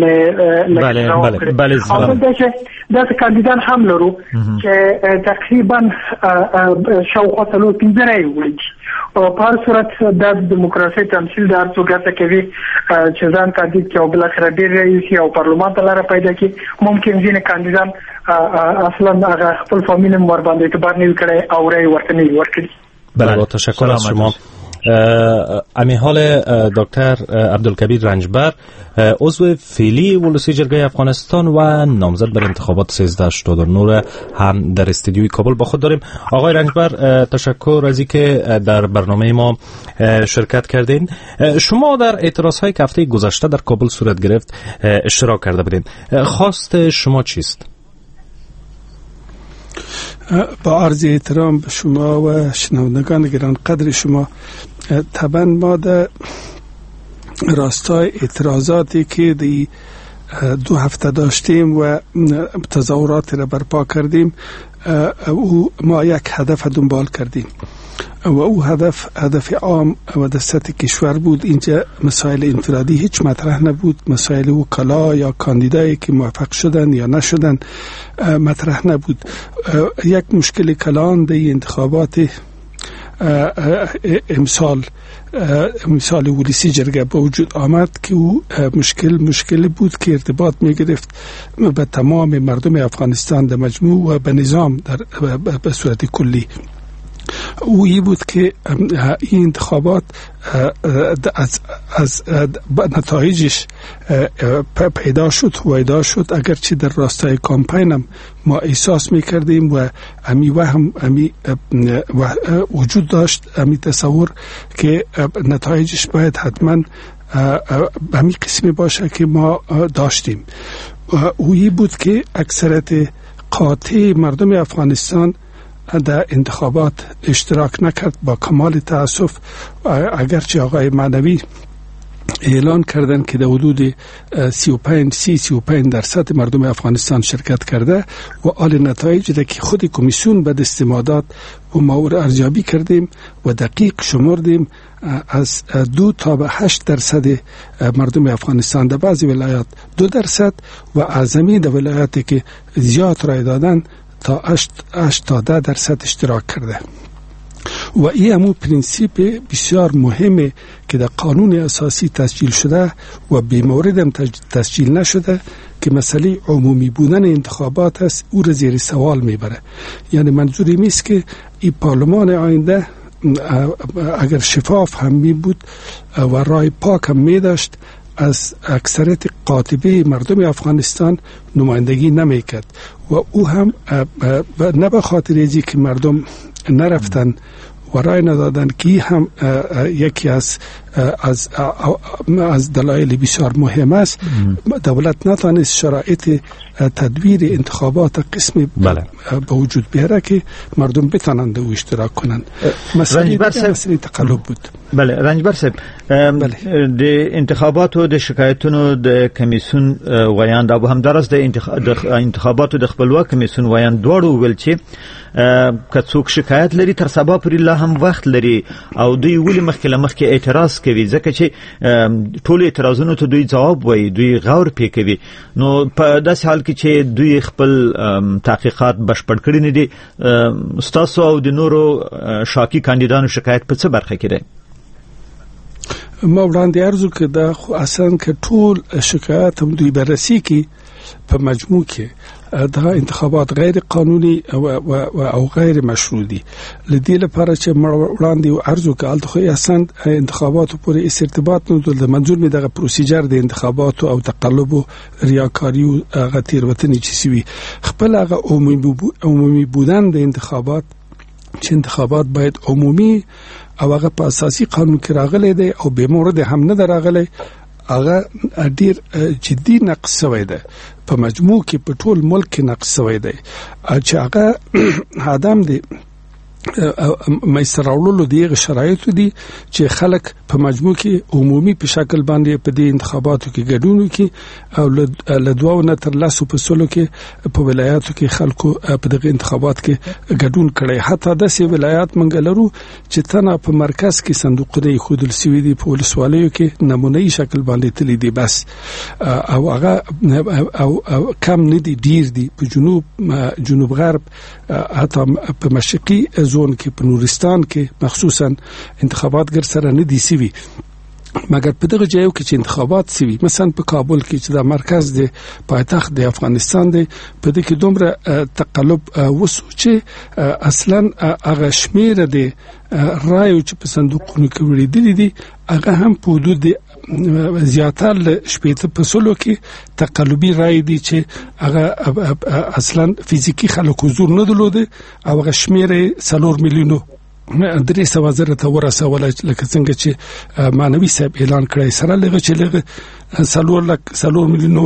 بله داسې کاندیدان هم لرو چې تقریبا شاوخوا 4-5 رای وړي. په هر صورت د دیموکراسۍ تمثیل د هر څوک هڅه کوي چې ځان کاندید کړي او بالاخره ډېر رای یوسي او پارلمان ته لاره پیدا کړي. ممکن ځینې کاندیدان اصلا هغه خپل فامیل هم ورباندې اعتبار نه وي کړی او رای ورته نه وي ورکړي. بله با تشکر از شما. امی حال دکتر عبدالکبیر رنجبر عضو فعلی ولسی جرگه افغانستان و نامزد بر انتخابات 1389 هم در استودیوی کابل با خود داریم. آقای رنجبر تشکر از اینکه در برنامه ما شرکت کردین. شما در اعتراض‌های که هفته گذشته در کابل صورت گرفت اشتراک کرده بودین. خواست شما چیست؟ با عرض احترام به شما و شنوندگان گرانقدر شما، طبعا ما در راستای اعتراضاتی که دی 2 هفته داشتیم و تظاهراتی را برپا کردیم، ما یک هدف دنبال کردیم و او هدف عام و در سطح کشور بود. اینجا مسائل انفرادی هیچ مطرح نبود، مسائل وکلا یا کاندیدایی که موفق شدن یا نشدن مطرح نبود. یک مشکل کلان در انتخابات امسال ولسی جرگه به وجود آمد که او مشکلی بود که ارتباط می گرفت به تمام مردم افغانستان در مجموع و به نظام به صورت کلی. او ای بود که این انتخابات از نتایجش پیدا شد و ایدا شد، اگرچه در راستای کامپینم ما احساس میکردیم و امی وجود داشت، امی تصور که نتایجش باید حتما امی قسمی باشه که ما داشتیم. او ای بود که اکثریت قاطع مردم افغانستان در انتخابات اشتراک نکرد. با کمال تأسف، اگرچه آقای معنوی اعلان کردن که در حدود 35% مردم افغانستان شرکت کرده و آل نتایج را که خود کمیسیون به دست ما داد و ما او را ارزیابی کردیم و دقیق شمردیم، از 2 تا به 8% مردم افغانستان در بعضی ولایات 2% و اعظمی در ولایاتی که زیاد رای دادن تا 8 تا 10% اشتراک کرده. و این همون پرینسیپ بسیار مهمه که در قانون اساسی تسجیل شده و به مورد هم تسجیل نشده که مسئله عمومی بودن انتخابات است، او را زیر سوال میبره. یعنی منظوری میست که این پارلمان آینده اگر شفاف هم می بود و رای پاک هم می داشت، از اکثریت قاطبه مردم افغانستان نمایندگی نمی کرد و او هم نه به خاطر ازی که مردم نرفتن و رای ندادن که هم یکی از دلایل بسیار مهم است. دولت نتانست شرایط تدویر انتخابات قسمی به وجود بیاره که مردم بتانند او اشتراک کنند. مسئله تقلب بود. بله رنجبر صاحب، د انتخاباتو د شکایتونو د کمیسیون ویاند او همدارس د انتخاباتو د خپلواک کمیسیون ویاند دوړو ویل چې که څوک شکایت لري تر سبا پورې لا هم وخت لري او دوی ولې مخکې اعتراض کوي، ځکه چې ټول اعتراضونو ته دوی جواب وایي، دوی غور پې کوي. نو په داسې حال کې چې دوی خپل تحقیقات بشپړ کړي نه دي، ستاسو او د نورو شاکی کاندیدانو شکایت په څه برخه کې دی؟ ما وړاندې عرض وکړ دا خو اصلا که ټول شکایات هم دوی بررسي کړي په مجموع کې دا انتخابات غیر قانوني او غیر مشروع دي. لدې لپاره چې وړاندې عرض وکړ البته خو اصلا انتخاباتو پورې هیڅ ارتباط نه درلود. منظور مې دغه پروسیجر د انتخاباتو او تقلب او ریاکاري او هغه تېروتنې چې سوي خپل هغه عمومي بودن د انتخابات، چې انتخابات باید عمومي او هغه په اساسي قانون کې راغلی دی او به مورد هم نه راغلی، هغه ډیر جدي نقص شوی دی. په مجموع کې په ټول ملک کې نقص شوی دی چې هغه ادم دی مېسر اولو دیغه شرایط دي چې خلک په مجموع کې عمومي په شکل باندې په دې انتخاباتو کې ګډون کوي او له 2 نه تر 10 په سلو کې په ولایاتو کې خلکو په دغه انتخابات کې ګډون کړي. حتی داسې ولایات منګلرو چې تنه په مرکز کې صندوقونه خودل سوي دي، په ولسوالیو کې نمونه‌ای شکل باندې تللی دي بس، او هغه او کم نه دي، ډیر دي. په جنوب غرب حتی په مشرقي زون کې په نورستان کې مخصوصا انتخابات ګر سره نه دي سوي. مګر په دغه ځایو کې چې انتخابات سوي مثلا په کابل کې چې د مرکز د پایتخت د افغانستان دی په دې کې دومره تقلب وسو چې اصلا هغه شمیر د رایو چې په صندوقونو کې وړي دي هغه هم په حدود زیاتره شپېته په سلو کې تقلبي رای دي چې هغه اصلا فزیکی خلک حضور نه درلوده او هغه شمیر 4 میلیونو 300,000 ته ورسول لکه څنګه چې مانوي صاحب اعلان کړی سره لږه چې لږه 4 میلیونو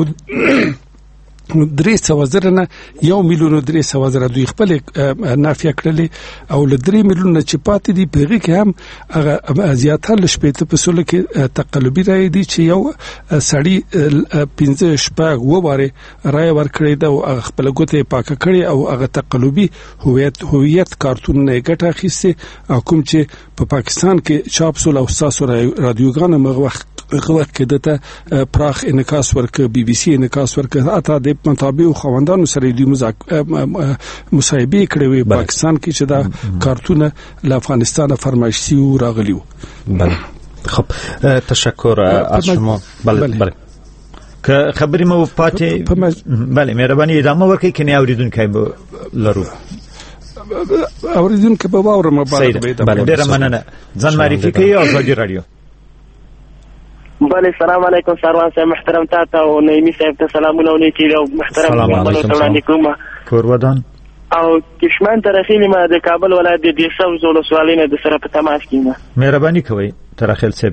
300,000 نه 1,300,000 دوی خپل نافیه کړلې او ل 3 میلیونه چې پاتې دي په کې هم زیاتره شپېته په سلو کې تقلبي رای دي چې یو سړی 15 شپږ واره رای ورکړی دا او خپل ګوته پاکه کړی او هغه تقلبي هویت کارتون نه ګټه اخیسته کوم چې په پاکستان کې چاپ سول او ساسو رادیوګان مغه وخت کې دته پراخ انعکاس ورک بي بي سي انعکاس ورک اته د مطابق خواندانو سره د مصاحبه کړې وي پاکستان کې چې دا کارتونه له افغانستان فرمایشي راغلیو. بله خب تشکر از شما. بله که خبری مو پاتې بله مهرباني ادامه ورکړئ کنه اوریدونکو لرو اوریدونکو په باور مبارک بله ډیر مننه. ځان معرفي کوي ازادي رادیو. بله السلام علیکم سروان صاحب محترم تاسو او نعیمی صاحب ته سلامونه ولیکي او محترم وړاندې کوم کورودان او کشمن ترخیل ما د کابل ولایت د دیسو زولو سوالینه د سره په تماس کینه مهرباني کوي ترخیل صاحب.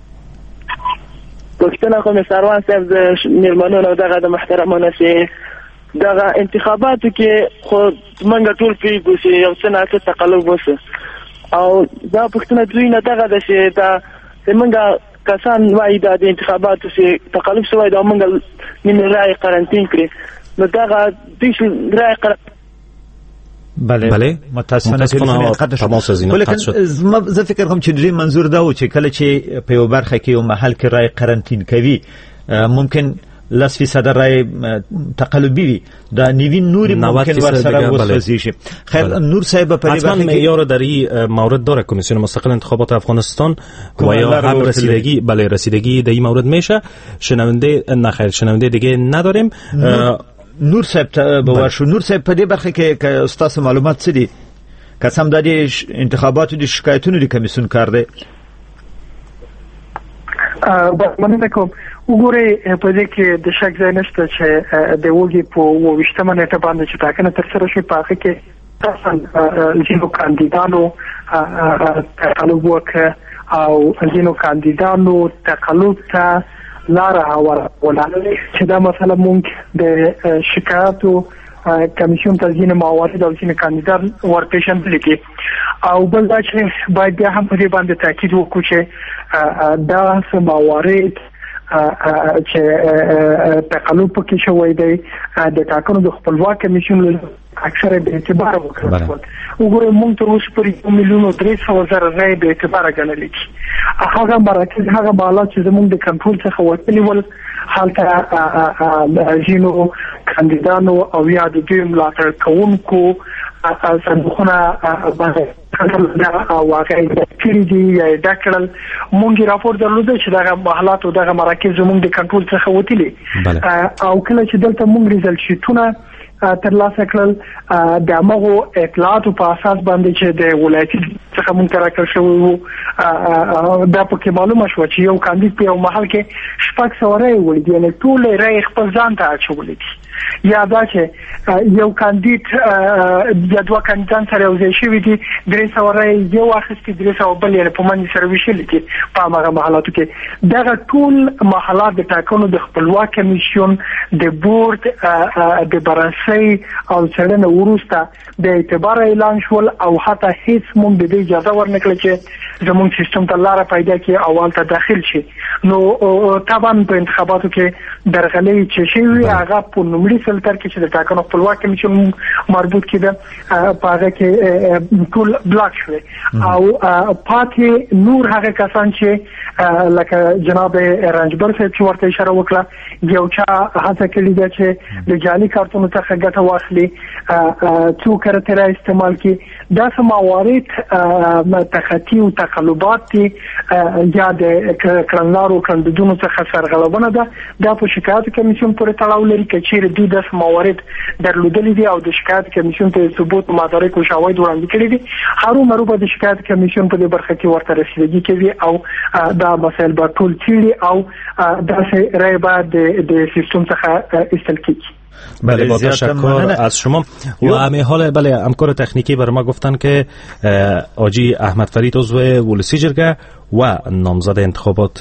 پښتنه کوم سروان صاحب د میرمنونو دغه د محترمانه سي دغه انتخاباتو کې خو منګه ټول پیګو سي یو څه نه تقلب وسه او دا پښتنه دوی نه دغه د سي دا منګه کسان وایي د انتخاباتو سي تقلب سوی دا منګه من رای قرنطین کړی نو دغه د رای بله متاسفانه تماس از اینا قطع شد. زه فکر کوم چې دې منظور دا و چې کله چې په یو برخه کې یو محل کې رای قرنطین کوي ممکن 10% رای تقلبي وي دا نیوین نوری ممکن ورسره وسوځي شي. خیر نور صاحب په دې حتما معیار در این مورد داره کمیسیون مستقل انتخابات افغانستان و یا هم رسیدگی رسیدگی در این مورد میشه. شنونده دیگه نداریم. نور صاحب باور شو. نور صاحب په دې برخه کې استاد معلومات څه دي؟ قسم دادی انتخاباتو د شکایتونو د کمیسیون کار دی. مننه کوم. وګورئ په دې کې د شک ځای نشته چې د وګي په 28مه نیټه باندې چې ټاکنه ترسره شي په هغه کې تاسو ځینو کاندیدانو تقلب وکړ او ځینو کاندیدانو تقلب ته لاره هواره چې دا مسله مونږ د شکایتو کمیسیون ته ځینې موارد او ځینې کاندیدان ورپېژندلي دي او بل دا چې باید بیا هم په دې باندې تاکید وکړو چې دا څه موارد چې تقلب پکې شوی دی د ټاکنو د خپلواک کمیسیون اکثره به اعتبار وکړل. وګورئ موږ تر اوسه پورې 1,300,000 رای به اعتبار غنل کی هغه مراکز هغه بالات چې زموږ د کنټرول څخه وتلی ول حالت ځینو کاندیدانو او یا د دوی ملاتړ کوونکو صندوقونه باندې واقعي کړي دي یا د کړل مونږ راپور درلوده چې دغه محلات او دغه مراکز زموږ د کنټرول څخه وتلی او کله چې دلته مونږ ریزلټ شیټونه ترلاسه کړل د هغه اطلاعات په اساس باندې چې د ولایتي څخه مونږ راکړل شو دا پکې معلومه شو چې یو کاندید په یو محل کې شپږ سوره وړي یعنی ټول رای خپل ځان ته اچولې یا دا چې یو کاندید د دوه کاندیدان سره یو ځای شوی دي 300 رای یو اخیستي 300 بل یې په منځ سره ویشل دي په هغه محلاتو کې دغه ټول محلات د ټاکنو د خپلواک کمیسیون د بورډ د بررسي او څېړنې وروسته د اعتبار اعلان شول او حتی هیڅ مونږ د دې اجازه ورنکړه چې زموږ سیستم ته لاره پیدا کړي او ولته داخل شي. نو طبعا په انتخاباتو کې درغلي چې شي هغه په نومړي فلټر کې چې د ټاکنو خپلواک کمیسیون مربوط کېده په هغه کې ټول بلاک شوی او پاتې نور هغه کسان چې لکه جناب رنجبر صاحب چې ورته اشاره وکړه یو چا هڅه کړې ده چې د جعلي کارتونو څخه ګټه واخلي څو کرتره استعمال کړي دا سم موارد تخطي او تقلبات دي یا د کړنلارو کندونو څخه سرغړونه ده دا په شکایت کمیسیون پورې تړاو لري چې چیرې دوی د موارد درلودلي دي او د شکایت کمیسیون ته ثبوت مدارک او شواهد وړاندې کړي دي هرو مرو به د شکایت کمیسیون په دې برخه کې ورته رسیدگی کوي او دا مسائل به ټول څیړي او داسې رای بعد د سیستم څخه ایستل کیږي. بله با تشکر از شما و همه حال بله همکار تکنیکی بر ما گفتن که آجی احمد فرید عضو ولسی جرگه و نامزد انتخابات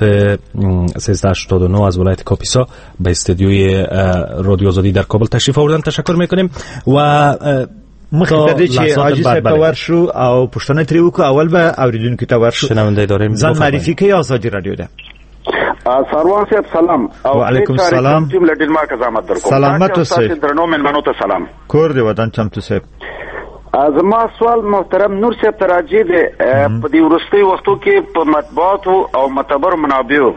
1389 از ولایت کاپیسا به استودیوی رادیو آزادی در کابل تشریف آوردن. تشکر میکنیم و مخکې چې حاجی صاحب ته ورشو او پوښتنه ترې وکړو اول به اوریدونکو ته ورشو. شنونده داریم ځان معرفي کوي آزادي رادیو ده. سروان صاحب سلام و علیکم سلام. تیم لډین ما قزامت درکو. سلامت اوسئ. درنو ملمنو ته سلام. کور دی ودان چمتو صاحب. زما سوال محترم نور صاحب ته راځي د په دې وروستي وختو کې په مطبوعاتو او معتبر منابعو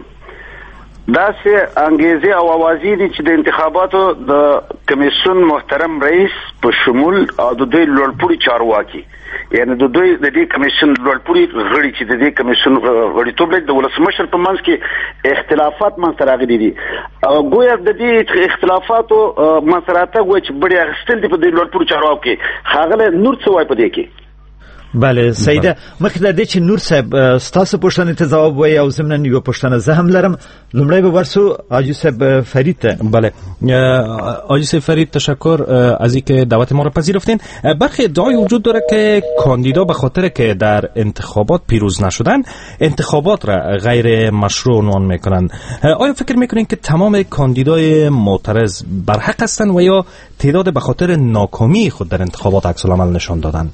داسې انګیزې او اوازې دي چې د انتخاباتو د کمیسیون محترم رئیس په شمول او د دوی لوړپوړي چارواکي یعنی د دوی د دې کمیسیون لوړپوړي غړي چې د دې کمیسیون غړیتوب لري د ولسمشر په منځ کې اختلافات منځ راغلي دي او ګویا د دې اختلافاتو مسراتګ و چې بډې اخستل دي په دې لوړپوړي چارواکو کې خاغله نور څه وای په دې کې. بله سیده مخکې له دې چې نور صاحب ستاسو پوښتنې ته ځواب وایي او ضمناً یوه پوښتنه زه هم لرم لومړی به ورسو حاجی صاحب فرید ته. بله حاجی صاحب فرید تشکر از اینکه دعوت ما را پذیرفتین. برخی ادعای وجود داره که کاندیدا به خاطر که در انتخابات پیروز نشدن انتخابات را غیر مشروع عنوان میکنن. آیا فکر میکنین که تمام کاندیدای معترض برحق هستند و یا تعداد به خاطر ناکامی خود در انتخابات عکس العمل نشان دادند؟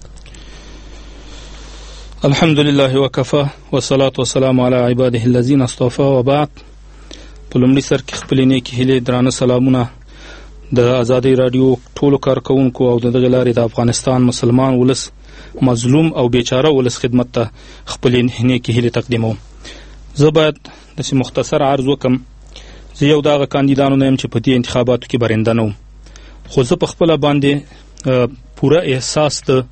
الحمدلله وکفا والصلاة والسلام علی عباده الذین اصطفى وبعد. په لومړي سر کې خپلې نیکې هیلې درانه سلامونه د ازادۍ راډیو ټولو کارکوونکو او دغه لارې د افغانستان مسلمان ولس مظلوم او بیچاره ولس خدمت ته خپلې نیکې هیلې تقدیموم. زه باید داسې مختصر عرض وکم. زه یو دغه کاندیدانو نه یم چې په دې انتخاباتو کې برنده نه وم، خو زه په خپله باندې پوره احساس د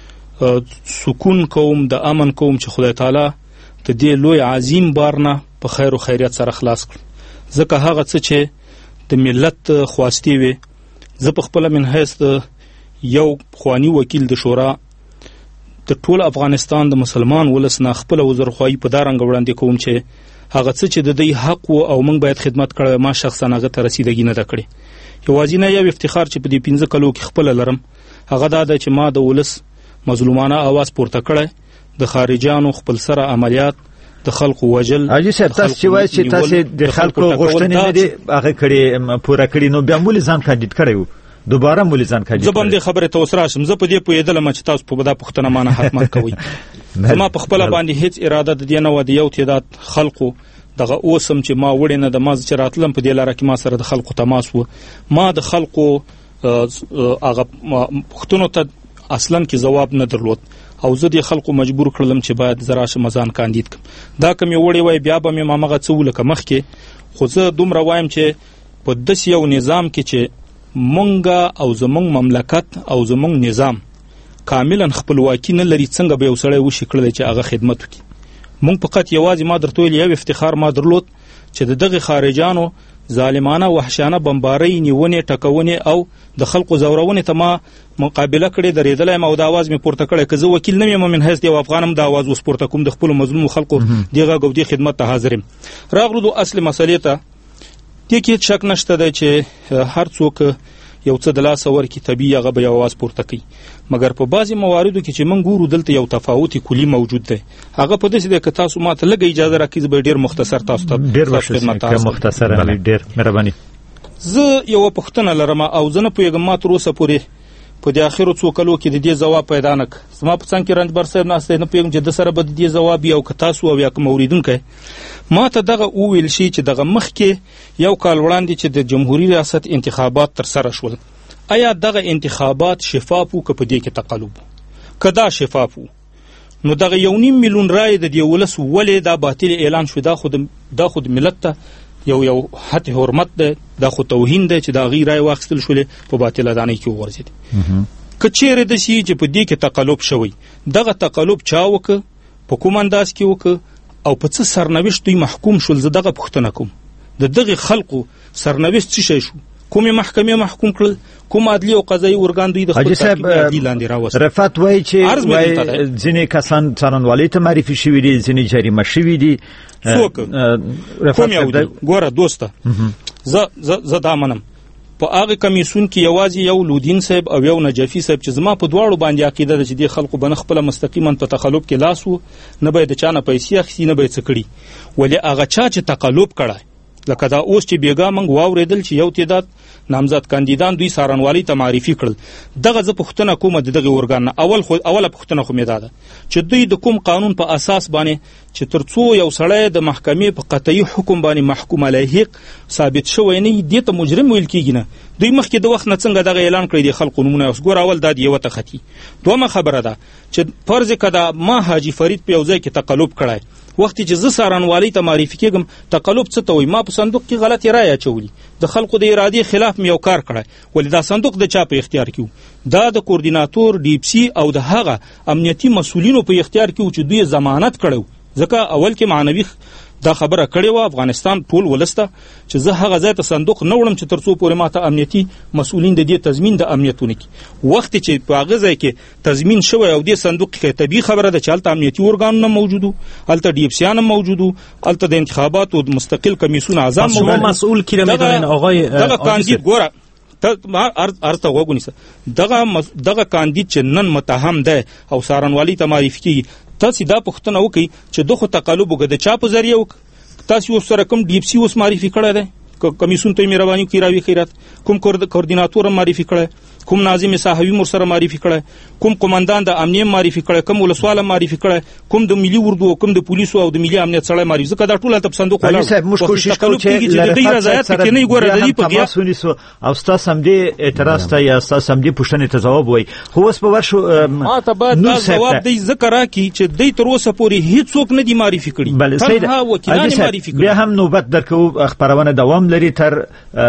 سکون کوم، د امن کوم چې خدای تعالی د دې لوی عظیم بار نه په خیر او خیریت سره خلاص کړ. ځکه هغه څه چې د ملت خواستی وي، زه په خپله من حیث د یو خوانی وکیل د شورا د ټول افغانستان د مسلمان ولس نه خپله وزرخواهي په دا رنګ وړاندې کوم چې هغه څه چې د دوی حق و او موږ باید خدمت کړی، ما شخصا هغه ته رسیدګي نه ده کړې. یوازینی یو افتخار چې په دې 15 کلو کې خپله لرم هغه دا ده چې ما د ولس مظلومانه आवाज پورته کړی، د خارجانو خپل سره عملیات، د خلکو وجل. حاجی صاحب تاسو چې وایي چې تاسو د خلکو غوښتنې نه دي هغه کړي پوره کړي، نو بیا مولي ځان کاندید کړی وو، دوباره مولي ځان کاندید. زه به دې خبره ته اوس راشم. زه په دې پوهېدلم چې تاسو په دا پوښتنه مانه حتما کوئ. زما په خپله باندې هیڅ اراده د دې نه وه د یو تعداد خلکو دغه اوسم چې ما وړې نه د ما چې راتلم په دې لاره کې ما سره د خلکو تماس و. ما د خلکو هغه پوښتنو ته اصلا کې جواب نه درلود او زه د خلکو مجبور کړلم چې باید زه راشم ځان کاندید کړم. دا که مې وړې وای بیا به مې هماغه څه ولکه مخکې، خو زه دومره وایم چې په داسې یو نظام کې چې مونږ او زمونږ مملکت او زمونږ نظام کاملا خپلواکي نه لري، څنګه به یو سړی وشي کړلی چې هغه خدمت وکړي. مونږ فقط یوازې ما درته ویل یو افتخار ما درلود چې د دغه خارجانو ظالمانه وحشانه بمبارۍ، نیونې، ټکونې او د خلکو زورونې ته ما مقابله کړې، درېدلی یم او د آواز مې پورته کړی. که زه وکیل نه یم من حیث د یو افغان هم د آواز اوس پورته کوم، د خپلو مظلومو خلکو دې غږ او دې خدمت ته حاضر یم. راغلو د اصل مسلې ته، دې کې هېڅ شک نشته دی چې هر څوک یو څه د لاسه ورکړي طبیعي هغه به یو آواز پورته کوي، مګر په بعضې مواردو کې چې موږ ګورو دلته یو تفاوت کلي موجود دی. هغه په داسې دی که تاسو ما ته لږه اجازه راکړئ زه به ډېر مختصر تاسو ته خدمت ته مختصر ډېر مهرباني. زه یوه پوښتنه لرم او زه نه پوهېږم ما تر اوسه پورې په دې اخرو څو کلو کې د دې ځواب پیدا نه کړ. زما په څنګ کې رنجبر صاحب ناست دی، نه پوهېږم چې د سره به د دې ځواب وي او که تاسو او یا کوم اورېدونکی ما ته دغه وویل شي چې دغه مخکې یو کال وړاندې چې د جمهوري ریاست انتخابات ترسره شول آیا دغه انتخابات شفاف وو که په دې کې تقلب؟ که دا شفاف وو نو دغه 1.5 میلیون رای د دې ولس ولې دا باطل اعلان شو؟ دا خود ملت ته یو حتی حرمت ده، دا خو توهین ده چې دا غي رای واخیستل شولې په باطل ادانې کې وغورځېدې. که چیرې داسې چې په دې کې تقلب شوی، دغه تقلب چا وکړه، په کوم انداز کې وکړه او په څه سرنوشت دوی محکوم شول؟ زه دغه پوښتنه کوم. د دغه خلقو سرنوشت څه شی شو؟ کومې محکمې محکوم کړل؟ کوم عدلي او قضایي ارګان دوی د خپل تعقیب لاندې راوستل؟ رفعت وایي چې ځینې کسان څارنوالۍ ته معرفي شوي دي، ځینې جریمه شوي دي. څوک؟ کوم یو دی؟ ګوره دوسته، زه دا منم په هغه کمیسون کې یوازې یو لودین صاحب او یو نجفي صاحب چې زما په دواړو باندې عقیده ده چې دې خلکو به نه خپله مستقیما په تقلب کې لاس و، نه به یې د چا نه پیسې اخیستي، نه به یې څه کړي. ولې هغه چا چې تقلب کړی، لکه دا اوس چې بیګا موږ واورېدل چې یو تعداد نامزد کاندیدان دوی څارنوالۍ ته معرفي کړل، دغه زه پوښتنه کوم د دغې ارګان نه. اوله پوښتنه خو مې دا ده چې دوی د کوم قانون په اساس باندې چې تر څو یو سړی د محکمې په قطعي حکم باندې محکوم علیه ثابت شوی نه، دې ته مجرم ویل کېږي نه. دوی مخکې د وخت نه څنګه دغه اعلان کړی د خلکو نومونه؟ اوس ګوره، اول دا د یوه ته ختي. دومه خبره ده چې فرض که دا ما حاجي فرید په یو ځای کې تقلب کړی، وختي چې زه څارنوالۍ ته معرفي کېږم، تقلب څه ته وایي؟ ما په صندوق کې غلطې رایې اچولي، د خلکو د ارادې خلاف مې یو کار کړی. ولې دا صندوق د چا په اختیار کې و؟ دا د کوردیناتور ډي پي سي او د هغه امنیتي مسؤلینو په اختیار کې و چې دوی ضمانت کړی. ځکه اول کې معنوي دا خبره کړې وه افغانستان ټول ولس ته چې زه هغه ځای ته صندوق نه وړم چې تر څو پورې ماته امنیتي مسؤلین د دې تضمین د امنیت ونه کړي. وخت چې په هغه ځای کې تضمین شوی او دې صندوق کې طبیعي خبره ده چې هلته امنیتي ارګانونه موجود وو، هلته ډي پي سیان هم موجود وو، هلته د انتخاباتو مستقل کمیسیون اعضا موجود. شما مسئول کی می‌دانید آقای دغه کاندید ګوره ارته وګونیسه، دغه کاندید چې نن متهم ده او څارنوالۍ ته معرفي کیږي، تاسو دا پوښتنه وکړئ چې دغه تقلب وګد چا په ذریعہ وک؟ تاسو اوس سره کوم ډي پي سي اوس معرفي کړی دی؟ کمیسیون ته مهرباني وکړئ راوي خیرات، کوم کوردیناتور معرفي کړی، کوم ناظم صحوی مر سره معرفي کړی، کوم قومندان د امنیت معرفي کړی، کوم ولسوال معرفي کړی، کوم د ملي اردو، کوم د پولیسو او د ملي امنیت سره معرفي. ځکه دا ټول ته صندوق ولاړ. صاحب موږ کوشش کوو چې د دې رضایت کې نه ګوره د دې په تماس ونیسو او تاسو هم دې اعتراض ته یا تاسو هم دې پوښتنې ته ځواب وایي. خو اوس په ورشو ما ته بعد دا جواب دی ذکر راکړي چې دې تر اوسه پورې هیڅوک نه دی معرفي کړی. تنها وکیلان معرفي کړي. بیا هم نوبت درکو خبرونه دوام لري تر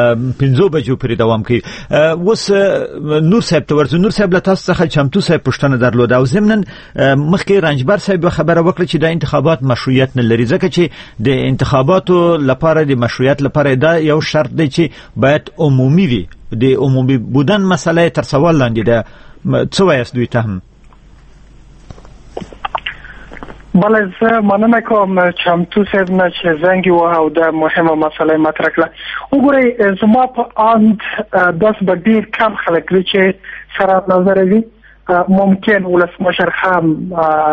5 بجو پورې دوام کوي. اوس نور صاحب ته ورته نور صاحب له تاسو څخه چمتو صاحب پوښتنه درلوده او ضمن مخکې رنجبر صاحب خبره وکړه چې د انتخابات مشروعیت نه لري، ځکه چې د انتخاباتو لپاره د مشروعیت لپاره دا یو شرط دی چې باید عمومي وي. د عمومي بودن مسله تر سوال لاندې ده. څه وایاست دوی ته هم؟ بله زه مننه کوم چمتو صاحب نه چې زنګ ووهه او دا مهمه مسله مطرح کړه. وګورئ زما په اند داسې به ډېر کم خلک وي چې سره نظر وي. ممکن ولسمشر هم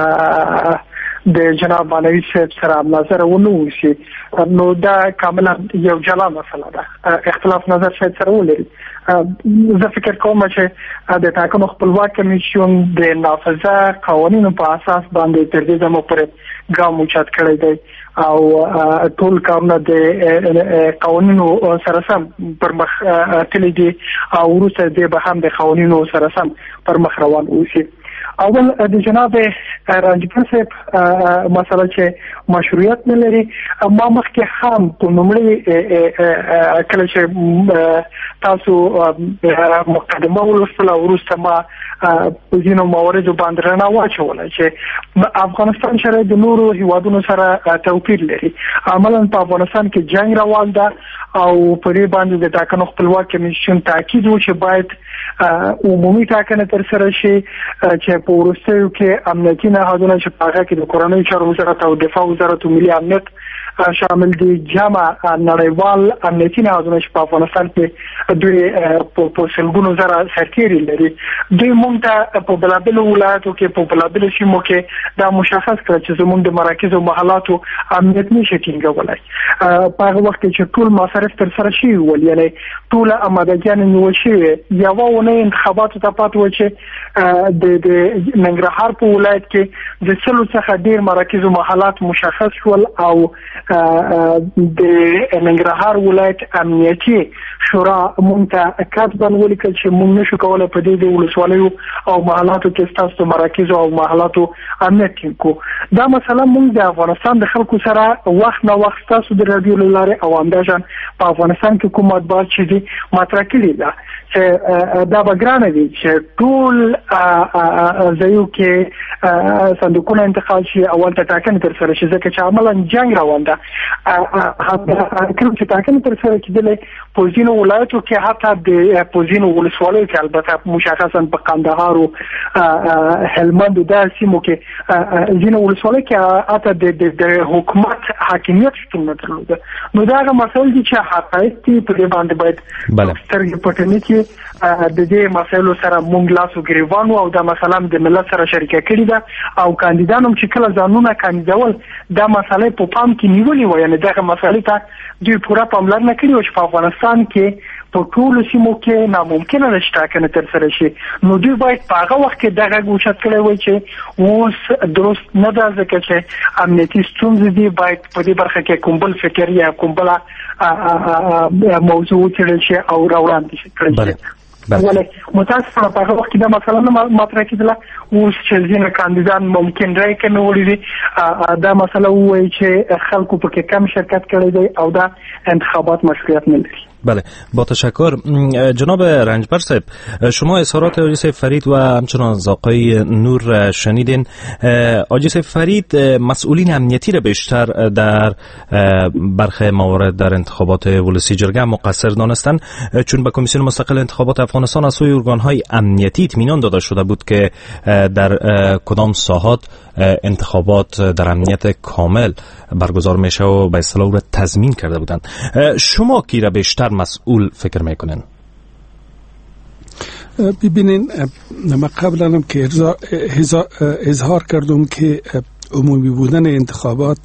د جناب مانوي صاحب سره نظر ونه وشي، نو دا کاملا یو جلا مسله ده، اختلاف نظر شاید سره ولري. زه فکر کوم چې د ټاکنو خپلواک کمیسیون د نافذه قوانینو په اساس باندې تر دې دمه پورې ګام اوچت کړی دی او ټول کارونه د قوانینو سره سم پر مخ تللی دي او وروسته دې به هم د قوانینو سره سم پر مخ روان اوسي. اول د جناب رنجبر صاحب مسله چې مشروعیت نه لري، ما مخکې هم په لومړي کله چې تاسو مقدمه ولوستله وروسته ما په ځینو مواردو باندې رڼا واچوله چې افغانستان شرایط د نورو هیوادونو سره توپیر لري. عملاً په افغانستان کې جنگ روان ده او په دې باندې د ټاکنو خپلواک کمیسیون تاکید و چې باید عمومي ټاکنه ترسره شي چې په وروستیو کې امنیتي نهادونه چې په هغه کې د کورنیو چارو وزارت او دفاع وزارت او ملي امنیت شامل دي، جمع نړیوال امنیتي نهادونه چې په افغانستان کې دوی په سلګونو زره سرتیري لري، دوی موږ ته په بلابلو ولایتو کې په بلابلو سیمو کې دا مشخص کړ چې زموږ د مراکزو محلاتو امنیت نشي ټینګولای. په هغه وخت کې چې ټول مصارف ترسره شوي ول، یعنی ټول امادګیان نیول شوي، یوه ونه انتخاباتو ته پاتې و چې د ننګرهار په ولایت کې د سلو څخه ډیر مراکز او محلات مشخص شول او د ننګرهار ولایت امنیتي شورا مونږ ته کاتبن ولیکل چې مونږ نشو کولای په دې ولسوالیو او محلاتو کې ستاسو مراکز او محلاتو امنیت کو. دا مسله مونږ د افغانستان د خلکو سره وخت نه وخت تاسو د رادیو لاره او اندازان په افغانستان کې کومه بات چې دي مطرح کړي ده چې دا بګرانه دي چې ټول ځایو کې صندوقونه انتقال شي اول ته ټاکنې تر سره شي ځکه چې عملاً جنگ روان ده. کوم چې ټاکنې تر سره کېدلې په ځینو ولایتو کې حتی د پوزینو ولسوالیو کې البته مشخصاً په قندهار او هلمند د سیمو کې ځینو ولسوالیو کې حتی د حکومت حاکمیت شتون نه درلوده. نو دا هغه مسایل دي چې حقایق دي په دې باندې باید سترګې پټې نه کړي. د دې مسایلو سره مونږ لاس وګریوانو او دا مثلا د ملت سره شریکه کړي ده او کاندیدانو چې کله ځانونه کاندیدول دا مسله په پام کې نیولې و، یعنی دا مسله ته دوی پوره پاملرنه کړې و چې په افغانستان کې په ټولو سیمو کې ناممکنه ده چې ټاکنې تر سره شي. نو دوی باید په هغه وخت کې دغه اوچت کړی وای چې اوس درست نه ده ځکه چې امنیتي ستونزې دي، باید په دې برخه کې کوم بل فکر یا کوم بله موضوع وڅېړل شي او راوړاندې کړل شي. ولې متاسفانه په هغه وخت کې دا مسله نه مطرح کېدله. اوس چې ځینې کاندیدان ممکن رای کمې وړي دي دا مسله ووایي چې خلکو پکې کم شرکت کړی دی او دا انتخابات مشروعیت نه لري. بله، با تشکر. جناب رنجبر صاحب، شما اظهارات آقای سیف فرید و همچنان از آقای نور شنیدین. آقای سیف فرید مسئولین امنیتی را بیشتر در برخی موارد در انتخابات ولسی جرگه مقصر دانستند، چون به کمیسیون مستقل انتخابات افغانستان از سوی ارگان‌های امنیتی اطمینان داده شده بود که در کدام ساحات انتخابات در امنیت کامل برگزار میشه و به اصطلاح را تضمین کرده بودند. شما کی را بیشتر مسئول فکر میکنین؟ ببینین، من قبلا هم که اظهار کردم که عمومی بودن انتخابات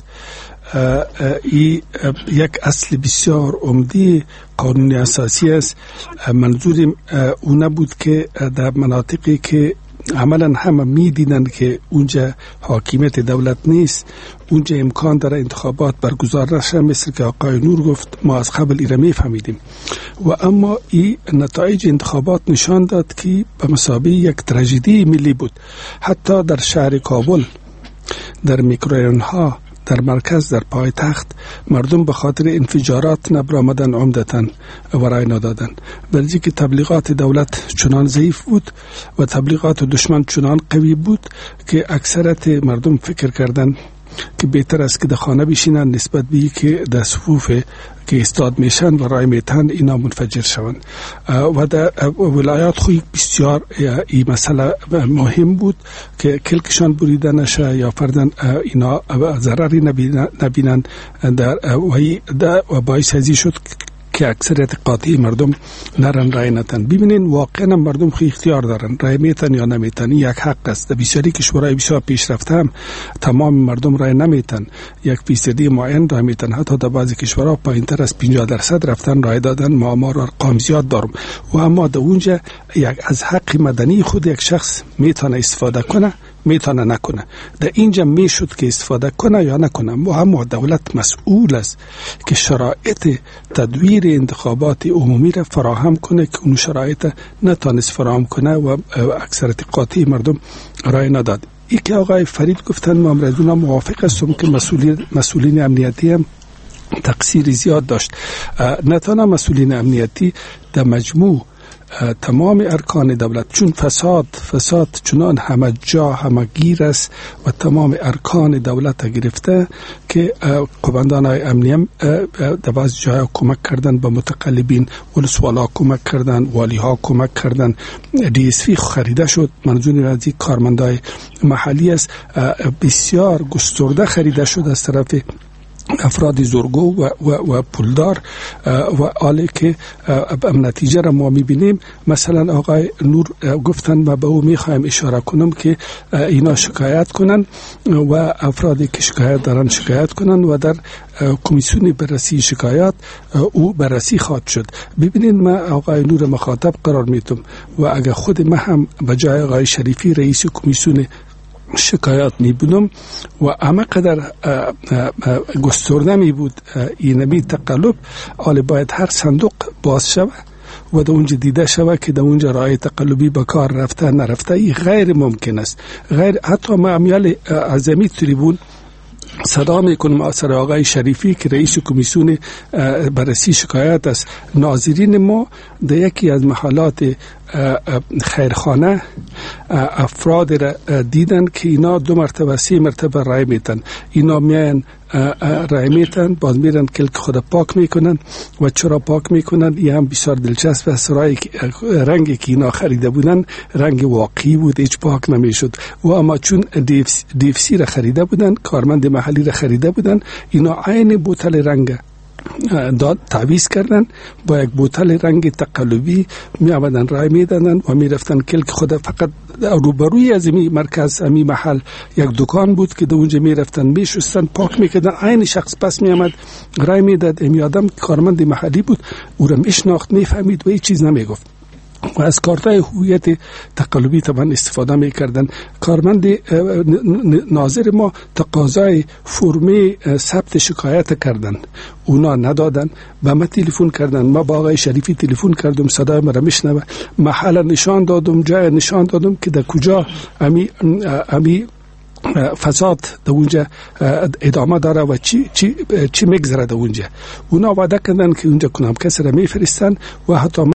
یک اصل بسیار عمده قانون اساسی است. منظورم اون بود که در مناطقی که عملا همه می دیدن که اونجا حاکمیت دولت نیست، اونجا امکان داره انتخابات برگزار نشه. مثل که آقای نور گفت ما از قبل ایره می فهمیدیم و اما این نتایج انتخابات نشان داد که به مثابه یک تراژدی ملی بود. حتی در شهر کابل، در میکرورایون ها، در مرکز، در پایتخت، مردم به خاطر انفجارات نبرآمدن، عمدتاً و رای ندادن. برای که تبلیغات دولت چنان ضعیف بود و تبلیغات دشمن چنان قوی بود که اکثرت مردم فکر کردن که بهتر است که در خانه بشینن نسبت به که در صفوف که استاد میشن و رای میتن اینا منفجر شوند. و در ولایات خوی بسیار این مسئله مهم بود که کلکشان بریده نشه یا فردن اینا ضرری نبینن و باعث ازی شد که اکثریت قاطعی مردم نرن رای نتن. ببینین واقعا مردم خیلی اختیار دارن، رای میتن یا نمیتن، یک حق است. در بسیاری کشورهای بسیار پیشرفته هم تمام مردم رای نمیتن، 1% معین رای میتن. حتی در بعضی کشورها پایینتر از 50% رفتن رای دادن. ما ارقام زیاد دارم و اما در اونجا از حق مدنی خود یک شخص میتونه استفاده کنه، میتونه نکنه. در اینجا میشد که استفاده کنه یا نکنه. و اما دولت مسئول است که شرایط تدویر انتخابات عمومی را فراهم کنه که اون شرایط نتونست فراهم کنه و اکثریت قاطعی مردم رای نداد. ای که آقای فرید گفتن ما امروزونا موافق هستم که مسئولین امنیتی هم تقصیر زیاد داشت. نتانه مسئولین امنیتی در مجموع تمام ارکان دولت، چون فساد چنان همه جا همه گیر است و تمام ارکان دولت گرفته که قوماندان های امنی هم در بعض جای کمک کردن به متقلبین، ولسوالا کمک کردن، والی ها کمک کردن، DSV خریده شد. منظور از این کارمندای محلی است. بسیار گسترده خریده شد از طرف افراد زورگو و پولدار و آلی که نتیجه را ما میبینیم. مثلا آقای نور گفتن و به او میخوایم اشاره کنم که اینا شکایت کنن و افرادی که شکایت دارن شکایت کنن و در کمیسیون بررسی شکایات او بررسی خواهد شد. ببینید من آقای نور مخاطب قرار میتم و اگر خود من هم به جای آقای شریفی رئیس کمیسیون شکایات میبونم و اما قدر گسترده می بود اینمی تقلب، آلی باید هر صندوق باز شود و در اونجا دیده شود که در اونجا رای تقلبی به کار رفته نرفته. این غیر ممکن است. حتی ما امیال عظمی تریبون صدا میکنم سر آقای شریفی که رئیس کمیسیون بررسی شکایات است. ناظرین ما در یکی از محلات خیرخانه افراد را دیدن که اینا 2 مرتبه 3 مرتبه رای میتن. اینا میان رای میتن، باز میرن کلک خود پاک میکنن و چرا پاک میکنن؟ این هم بسیار دلچسب است. رنگی که اینا خریده بودن رنگ واقعی بود، هیچ پاک نمیشد. و اما چون دیفسی را خریده بودن، کارمند محلی را خریده بودن، اینا عین بوتل رنگ داد تعویض کردن با یک بوتل رنگ تقلبی می آمدن رای می دادن و می رفتن کلک خود. فقط روبروی از این مرکز امی محل یک دکان بود که در اونجا می رفتن می شستن پاک می کردن. عین شخص پس می آمد رای می داد. امی آدم کارمند محلی بود، او را می شناخت، می فهمید و هیچ چیز نمی گفت و از کارتای هویت تقلبی طبعا استفاده میکردن. کارمند ناظر ما تقاضای فرمی ثبت شکایت کردن، اونا ندادن. به ما تلفن کردن، ما با آقای شریفی تلفن کردم، صدای مرا میشنوه، محل نشان دادم، جای نشان دادم که در کجا امی فساد در اونجا ادامه داره و چی میگذره در اونجا. اونا وعده کردن که اونجا کنم کسی را میفرستن و حتی